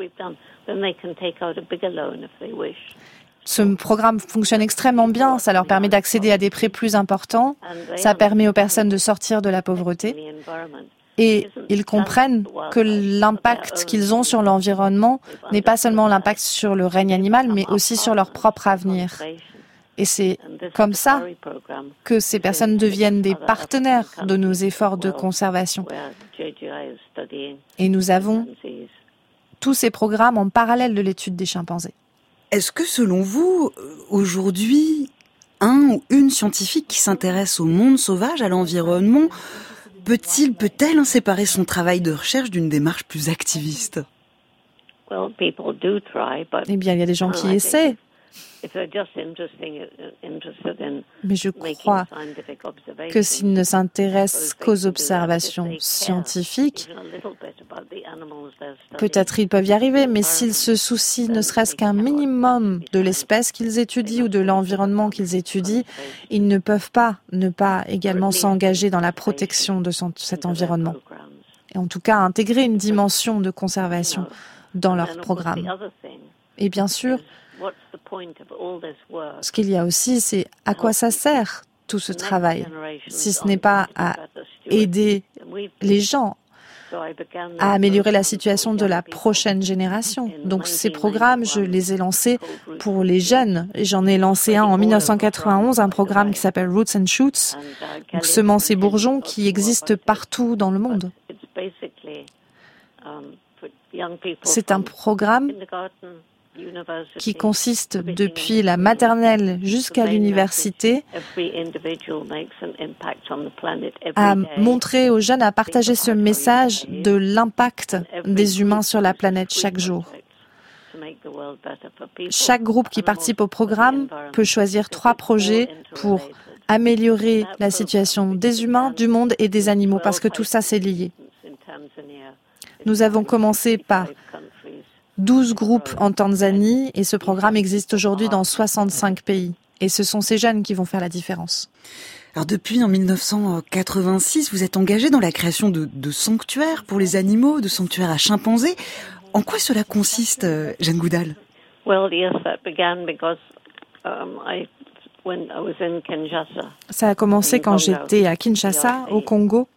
Ce programme fonctionne extrêmement bien, ça leur permet d'accéder à des prêts plus importants, ça permet aux personnes de sortir de la pauvreté et ils comprennent que l'impact qu'ils ont sur l'environnement n'est pas seulement l'impact sur le règne animal, mais aussi sur leur propre avenir. Et c'est comme ça que ces personnes deviennent des partenaires de nos efforts de conservation. Et nous avons tous ces programmes en parallèle de l'étude des chimpanzés. Est-ce que, selon vous, aujourd'hui, un ou une scientifique qui s'intéresse au monde sauvage, à l'environnement, peut-elle séparer son travail de recherche d'une démarche plus activiste ? Eh bien, il y a des gens qui essaient. Mais je crois que s'ils ne s'intéressent qu'aux observations scientifiques, Peut-être ils peuvent y arriver, mais s'ils se soucient ne serait-ce qu'un minimum de l'espèce qu'ils étudient ou de l'environnement qu'ils étudient, ils ne peuvent pas ne pas également s'engager dans la protection de cet environnement. Et en tout cas, intégrer une dimension de conservation dans leur programme. Et bien sûr, ce qu'il y a aussi, c'est à quoi ça sert tout ce travail, si ce n'est pas à aider les gens à améliorer la situation de la prochaine génération. Donc ces programmes, je les ai lancés pour les jeunes. J'en ai lancé un en 1991, un programme qui s'appelle Roots and Shoots, donc semences et bourgeons, qui existe partout dans le monde. C'est un programme qui consiste depuis la maternelle jusqu'à l'université à montrer aux jeunes, à partager ce message de l'impact des humains sur la planète chaque jour. Chaque groupe qui participe au programme peut choisir 3 projets pour améliorer la situation des humains, du monde et des animaux, parce que tout ça c'est lié. Nous avons commencé par 12 groupes en Tanzanie et ce programme existe aujourd'hui dans 65 pays. Et ce sont ces jeunes qui vont faire la différence. Alors depuis en 1986, vous êtes engagé dans la création de sanctuaires pour les animaux, de sanctuaires à chimpanzés. En quoi cela consiste, Jane Goodall? Ça a commencé quand j'étais à Kinshasa, au Congo.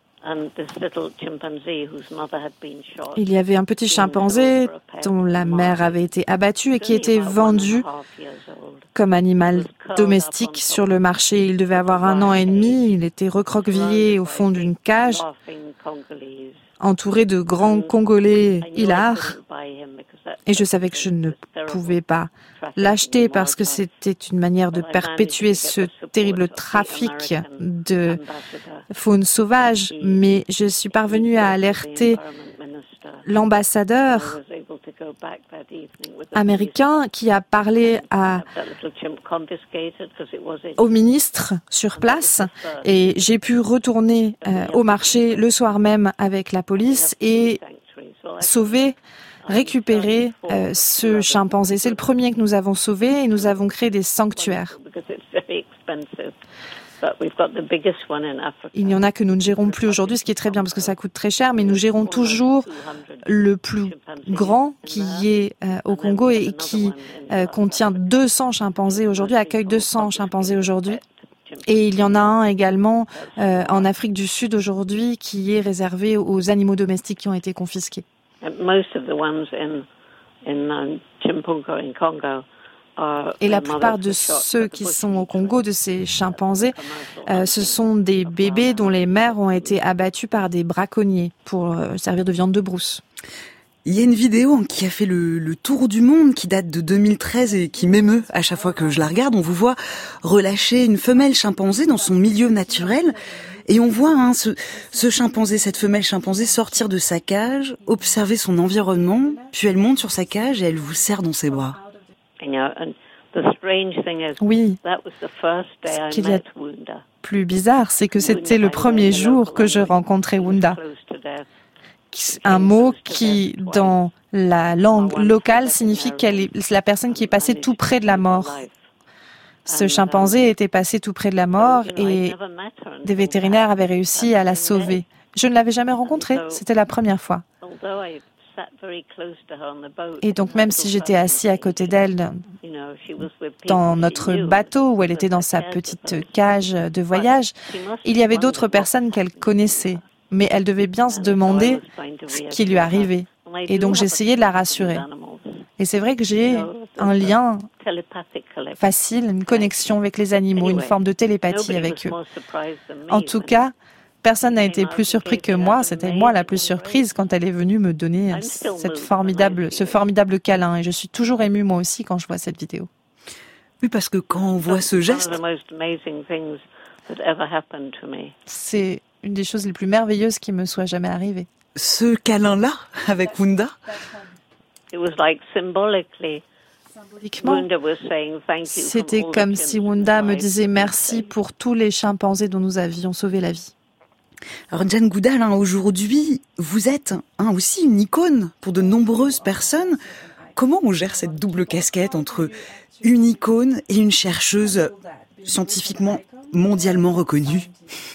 Il y avait un petit chimpanzé dont la mère avait été abattue et qui était vendu comme animal domestique sur le marché. Il devait avoir 1 an et demi, il était recroquevillé au fond d'une cage, entouré de grands Congolais hilars. Et je savais que je ne pouvais pas l'acheter parce que c'était une manière de perpétuer ce terrible trafic de faune sauvage. Mais je suis parvenue à alerter l'ambassadeur américain qui a parlé au ministre sur place et j'ai pu retourner au marché le soir même avec la police et récupérer ce chimpanzé. C'est le premier que nous avons sauvé et nous avons créé des sanctuaires. Il y en a que nous ne gérons plus aujourd'hui, ce qui est très bien parce que ça coûte très cher, mais nous gérons toujours le plus grand qui est au Congo et qui contient 200 chimpanzés aujourd'hui, accueille 200 chimpanzés aujourd'hui. Et il y en a un également en Afrique du Sud aujourd'hui qui est réservé aux animaux domestiques qui ont été confisqués. Et la plupart de ceux qui sont au Congo, de ces chimpanzés, ce sont des bébés dont les mères ont été abattues par des braconniers pour servir de viande de brousse. Il y a une vidéo qui a fait le tour du monde, qui date de 2013 et qui m'émeut à chaque fois que je la regarde. On vous voit relâcher une femelle chimpanzé dans son milieu naturel. Et on voit ce chimpanzé, cette femelle chimpanzé sortir de sa cage, observer son environnement, puis elle monte sur sa cage et elle vous serre dans ses bras. Oui, ce qu'il y a de plus bizarre, c'est que c'était le premier jour que je rencontrais Wunda. Un mot qui, dans la langue locale, signifie qu'elle est la personne qui est passée tout près de la mort. Ce chimpanzé était passé tout près de la mort et des vétérinaires avaient réussi à la sauver. Je ne l'avais jamais rencontrée, c'était la première fois. Et donc même si j'étais assis à côté d'elle dans notre bateau où elle était dans sa petite cage de voyage, il y avait d'autres personnes qu'elle connaissait. Mais elle devait bien se demander ce qui lui arrivait. Et donc j'essayais de la rassurer. Et c'est vrai que j'ai un lien facile, une connexion avec les animaux, une forme de télépathie avec eux. En tout cas, personne n'a été plus surpris que moi. C'était moi la plus surprise quand elle est venue me donner ce formidable câlin. Et je suis toujours émue moi aussi quand je vois cette vidéo. Oui, parce que quand on voit ce geste, c'est une des choses les plus merveilleuses qui me soit jamais arrivée. Ce câlin-là, avec Wunda, symboliquement, c'était comme si Wunda me disait merci pour tous les chimpanzés dont nous avions sauvé la vie. Alors Jane Goodall, aujourd'hui, vous êtes aussi une icône pour de nombreuses personnes. Comment on gère cette double casquette entre une icône et une chercheuse scientifiquement mondialement reconnue?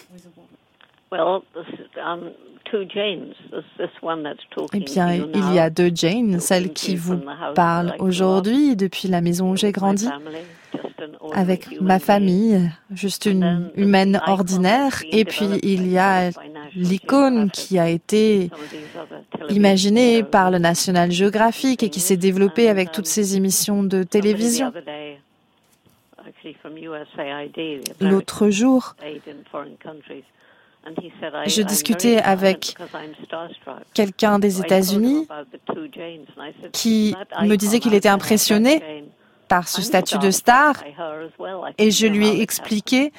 Eh bien, il y a deux Jane, celle qui vous parle aujourd'hui depuis la maison où j'ai grandi, avec ma famille, juste une humaine ordinaire, et puis il y a l'icône qui a été imaginée par le National Geographic et qui s'est développée avec toutes ces émissions de télévision. L'autre jour, je discutais avec quelqu'un des États-Unis qui me disait qu'il était impressionné par ce statut de star et je lui ai expliqué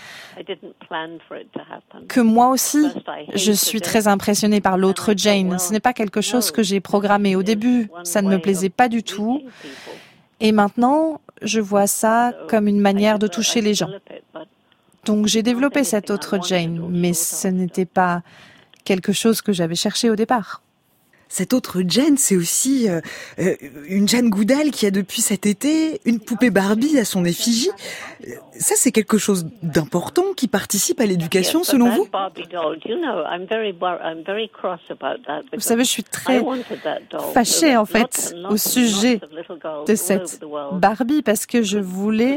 que moi aussi, je suis très impressionnée par l'autre Jane. Ce n'est pas quelque chose que j'ai programmé au début, ça ne me plaisait pas du tout. Et maintenant, je vois ça comme une manière de toucher les gens. Donc j'ai développé cette autre Jane, mais ce n'était pas quelque chose que j'avais cherché au départ. Cette autre Jane, c'est aussi une Jane Goodall qui a depuis cet été une poupée Barbie à son effigie. Ça, c'est quelque chose d'important qui participe à l'éducation, selon vous? Vous savez, je suis très fâchée, en fait, au sujet de cette Barbie, parce que je voulais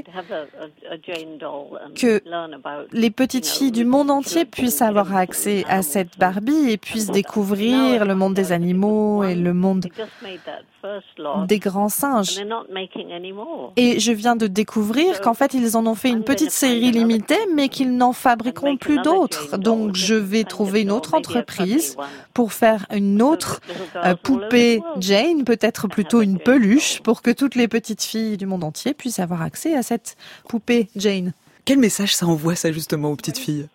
que les petites filles du monde entier puissent avoir accès à cette Barbie et puissent découvrir le monde des animaux et le monde des grands singes. Et je viens de découvrir qu'en fait, ils en ont fait une petite série limitée, mais qu'ils n'en fabriqueront plus d'autres. Donc, je vais trouver une autre entreprise pour faire une autre poupée Jane, peut-être plutôt une peluche, pour que toutes les petites filles du monde entier puissent avoir accès à cette poupée Jane. Quel message ça envoie, ça, justement, aux petites filles?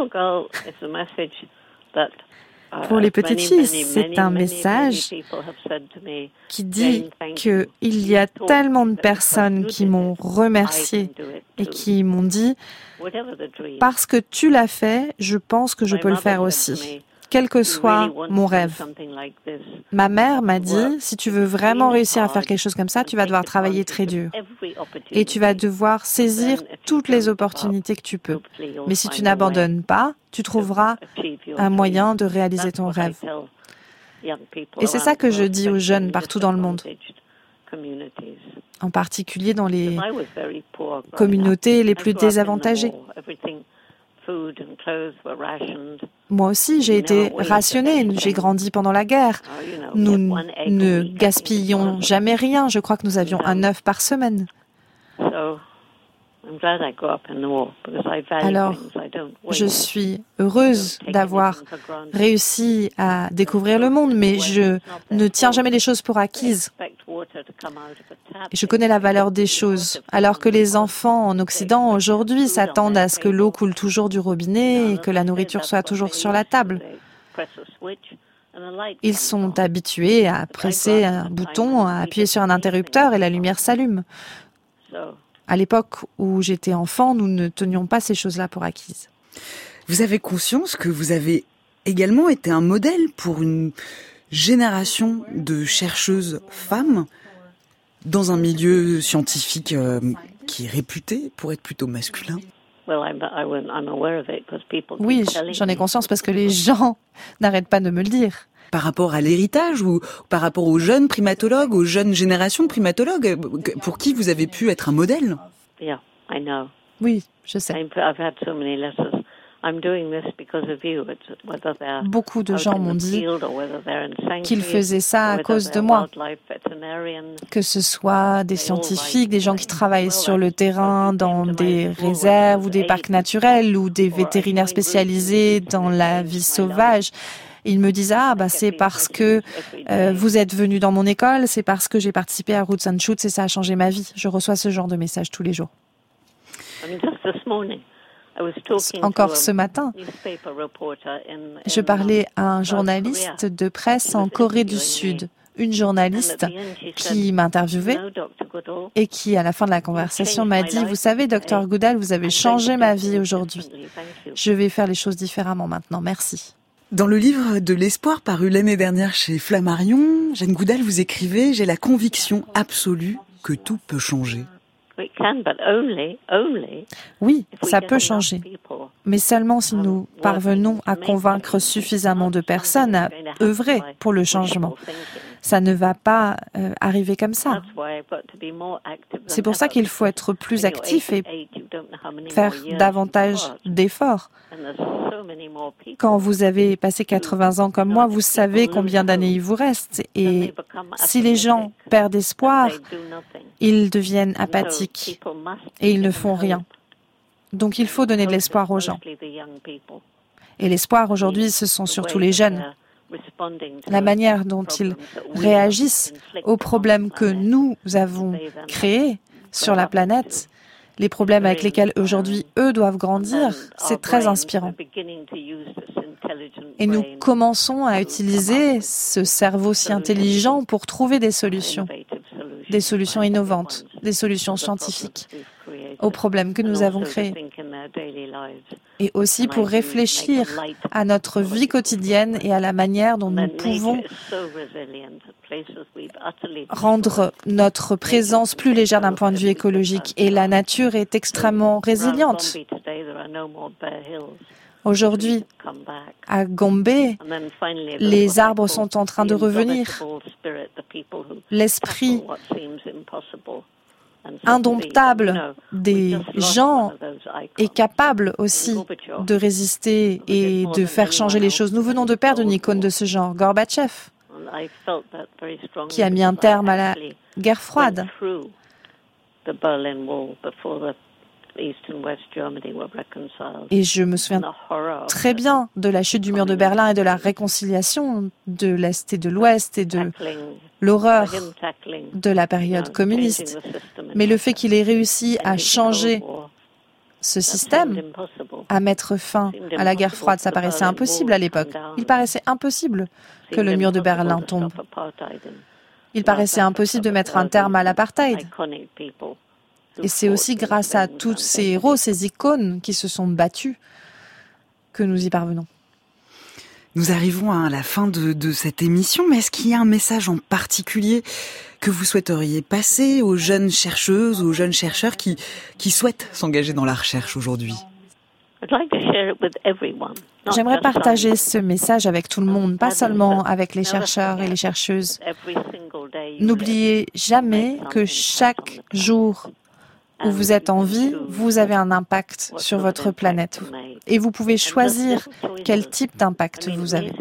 Pour les petites filles, c'est un message qui dit qu'il y a tellement de personnes qui m'ont remercié et qui m'ont dit « Parce que tu l'as fait, je pense que je peux le faire aussi, quel que soit mon rêve. » Ma mère m'a dit « Si tu veux vraiment réussir à faire quelque chose comme ça, tu vas devoir travailler très dur. Et tu vas devoir saisir toutes les opportunités que tu peux. Mais si tu n'abandonnes pas, tu trouveras un moyen de réaliser ton rêve. » Et c'est ça que je dis aux jeunes partout dans le monde, en particulier dans les communautés les plus désavantagées. Moi aussi, j'ai été rationnée, j'ai grandi pendant la guerre. Nous ne gaspillions jamais rien, je crois que nous avions un œuf par semaine. Alors, je suis heureuse d'avoir réussi à découvrir le monde, mais je ne tiens jamais les choses pour acquises. Je connais la valeur des choses, alors que les enfants en Occident aujourd'hui s'attendent à ce que l'eau coule toujours du robinet et que la nourriture soit toujours sur la table. Ils sont habitués à presser un bouton, à appuyer sur un interrupteur et la lumière s'allume. À l'époque où j'étais enfant, nous ne tenions pas ces choses-là pour acquises. Vous avez conscience que vous avez également été un modèle pour une génération de chercheuses femmes dans un milieu scientifique qui est réputé pour être plutôt masculin? Oui, j'en ai conscience parce que les gens n'arrêtent pas de me le dire. Par rapport à l'héritage ou par rapport aux jeunes primatologues, aux jeunes générations de primatologues, pour qui vous avez pu être un modèle? Oui, je sais. Beaucoup de gens m'ont dit qu'ils faisaient ça à cause de moi. Que ce soit des scientifiques, des gens qui travaillent sur le terrain dans des réserves ou des parcs naturels ou des vétérinaires spécialisés dans la vie sauvage. Ils me disent c'est parce que vous êtes venu dans mon école, c'est parce que j'ai participé à Roots and Shoots et ça a changé ma vie. Je reçois ce genre de messages tous les jours. Encore ce matin, je parlais à un journaliste de presse en Corée du Sud une journaliste qui m'interviewait et qui, à la fin de la conversation, m'a dit « Vous savez, Dr Goodall, vous avez changé ma vie aujourd'hui. Je vais faire les choses différemment maintenant. Merci. » Dans le livre de l'espoir paru l'année dernière chez Flammarion, Jane Goodall, vous écrivez « J'ai la conviction absolue que tout peut changer ». Oui, ça peut changer, mais seulement si nous parvenons à convaincre suffisamment de personnes à œuvrer pour le changement. Ça ne va pas arriver comme ça. C'est pour ça qu'il faut être plus actif et faire davantage d'efforts. Quand vous avez passé 80 ans comme moi, vous savez combien d'années il vous reste. Et si les gens perdent espoir, ils deviennent apathiques et ils ne font rien. Donc il faut donner de l'espoir aux gens. Et l'espoir aujourd'hui, ce sont surtout les jeunes. La manière dont ils réagissent aux problèmes que nous avons créés sur la planète, les problèmes avec lesquels aujourd'hui eux doivent grandir, c'est très inspirant. Et nous commençons à utiliser ce cerveau si intelligent pour trouver des solutions innovantes, des solutions scientifiques aux problèmes que nous avons créés. Et aussi pour réfléchir à notre vie quotidienne et à la manière dont nous pouvons rendre notre présence plus légère d'un point de vue écologique. Et la nature est extrêmement résiliente. Aujourd'hui, à Gombe, les arbres sont en train de revenir. L'esprit indomptable des gens est capable aussi de résister et de faire changer les choses. Nous venons de perdre une icône de ce genre, Gorbatchev, qui a mis un terme à la guerre froide. Et je me souviens très bien de la chute du mur de Berlin et de la réconciliation de l'Est et de l'Ouest et de l'horreur de la période communiste. Mais le fait qu'il ait réussi à changer ce système, à mettre fin à la guerre froide, ça paraissait impossible à l'époque. Il paraissait impossible que le mur de Berlin tombe. Il paraissait impossible de mettre un terme à l'apartheid. Et c'est aussi grâce à tous ces héros, ces icônes qui se sont battus que nous y parvenons. Nous arrivons à la fin de cette émission, mais est-ce qu'il y a un message en particulier que vous souhaiteriez passer aux jeunes chercheuses, aux jeunes chercheurs qui souhaitent s'engager dans la recherche aujourd'hui ? J'aimerais partager ce message avec tout le monde, pas seulement avec les chercheurs et les chercheuses. N'oubliez jamais que chaque jour où vous êtes en vie, vous avez un impact sur votre planète. Et vous pouvez choisir quel type d'impact vous avez.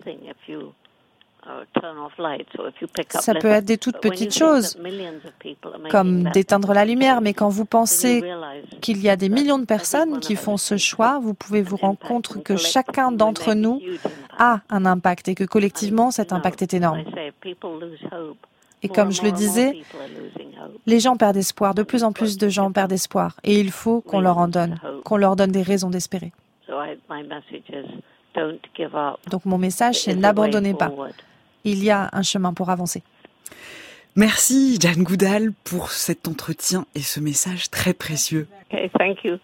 Ça peut être des toutes petites choses, comme d'éteindre la lumière, mais quand vous pensez qu'il y a des millions de personnes qui font ce choix, vous pouvez vous rendre compte que chacun d'entre nous a un impact et que collectivement, cet impact est énorme. Et comme je le disais, les gens perdent espoir, de plus en plus de gens perdent espoir. Et il faut qu'on leur en donne, qu'on leur donne des raisons d'espérer. Donc mon message, c'est n'abandonnez pas. Il y a un chemin pour avancer. Merci Jane Goodall pour cet entretien et ce message très précieux. Okay, thank you.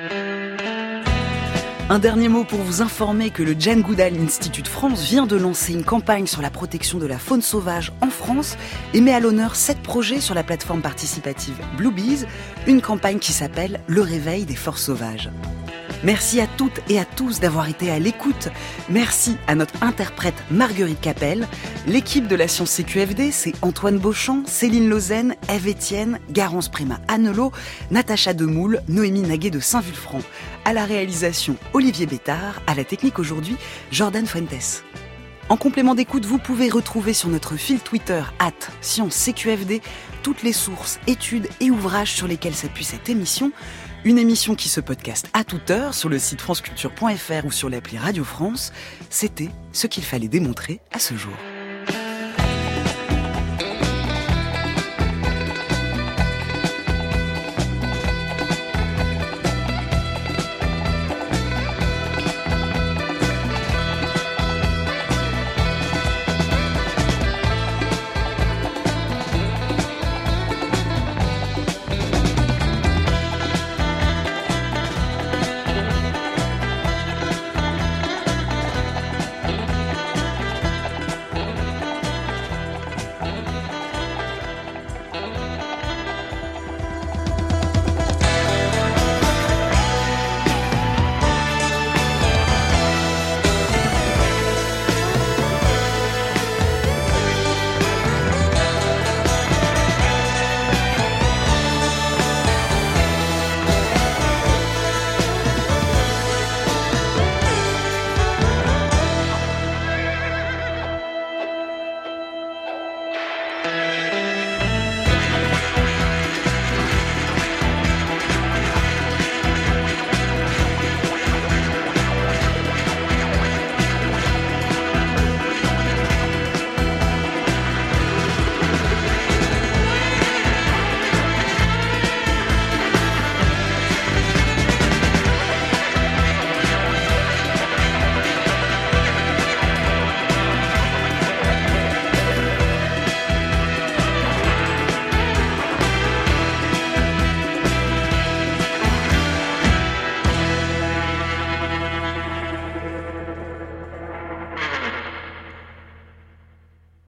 Un dernier mot pour vous informer que le Jane Goodall Institute France vient de lancer une campagne sur la protection de la faune sauvage en France et met à l'honneur 7 projets sur la plateforme participative Bluebees, une campagne qui s'appelle Le réveil des forces sauvages. Merci à toutes et à tous d'avoir été à l'écoute. Merci à notre interprète Marguerite Capel. L'équipe de la Science CQFD, c'est Antoine Beauchamp, Céline Lausanne, Ève Etienne, Garance Prima Annelot, Natacha Demoule, Noémie Naguet de Saint-Vulfranc. À la réalisation, Olivier Bétard. À la technique aujourd'hui, Jordan Fuentes. En complément d'écoute, vous pouvez retrouver sur notre fil Twitter @ScienceCQFD toutes les sources, études et ouvrages sur lesquels s'appuie cette émission. Une émission qui se podcast à toute heure sur le site franceculture.fr ou sur l'appli Radio France. C'était ce qu'il fallait démontrer à ce jour.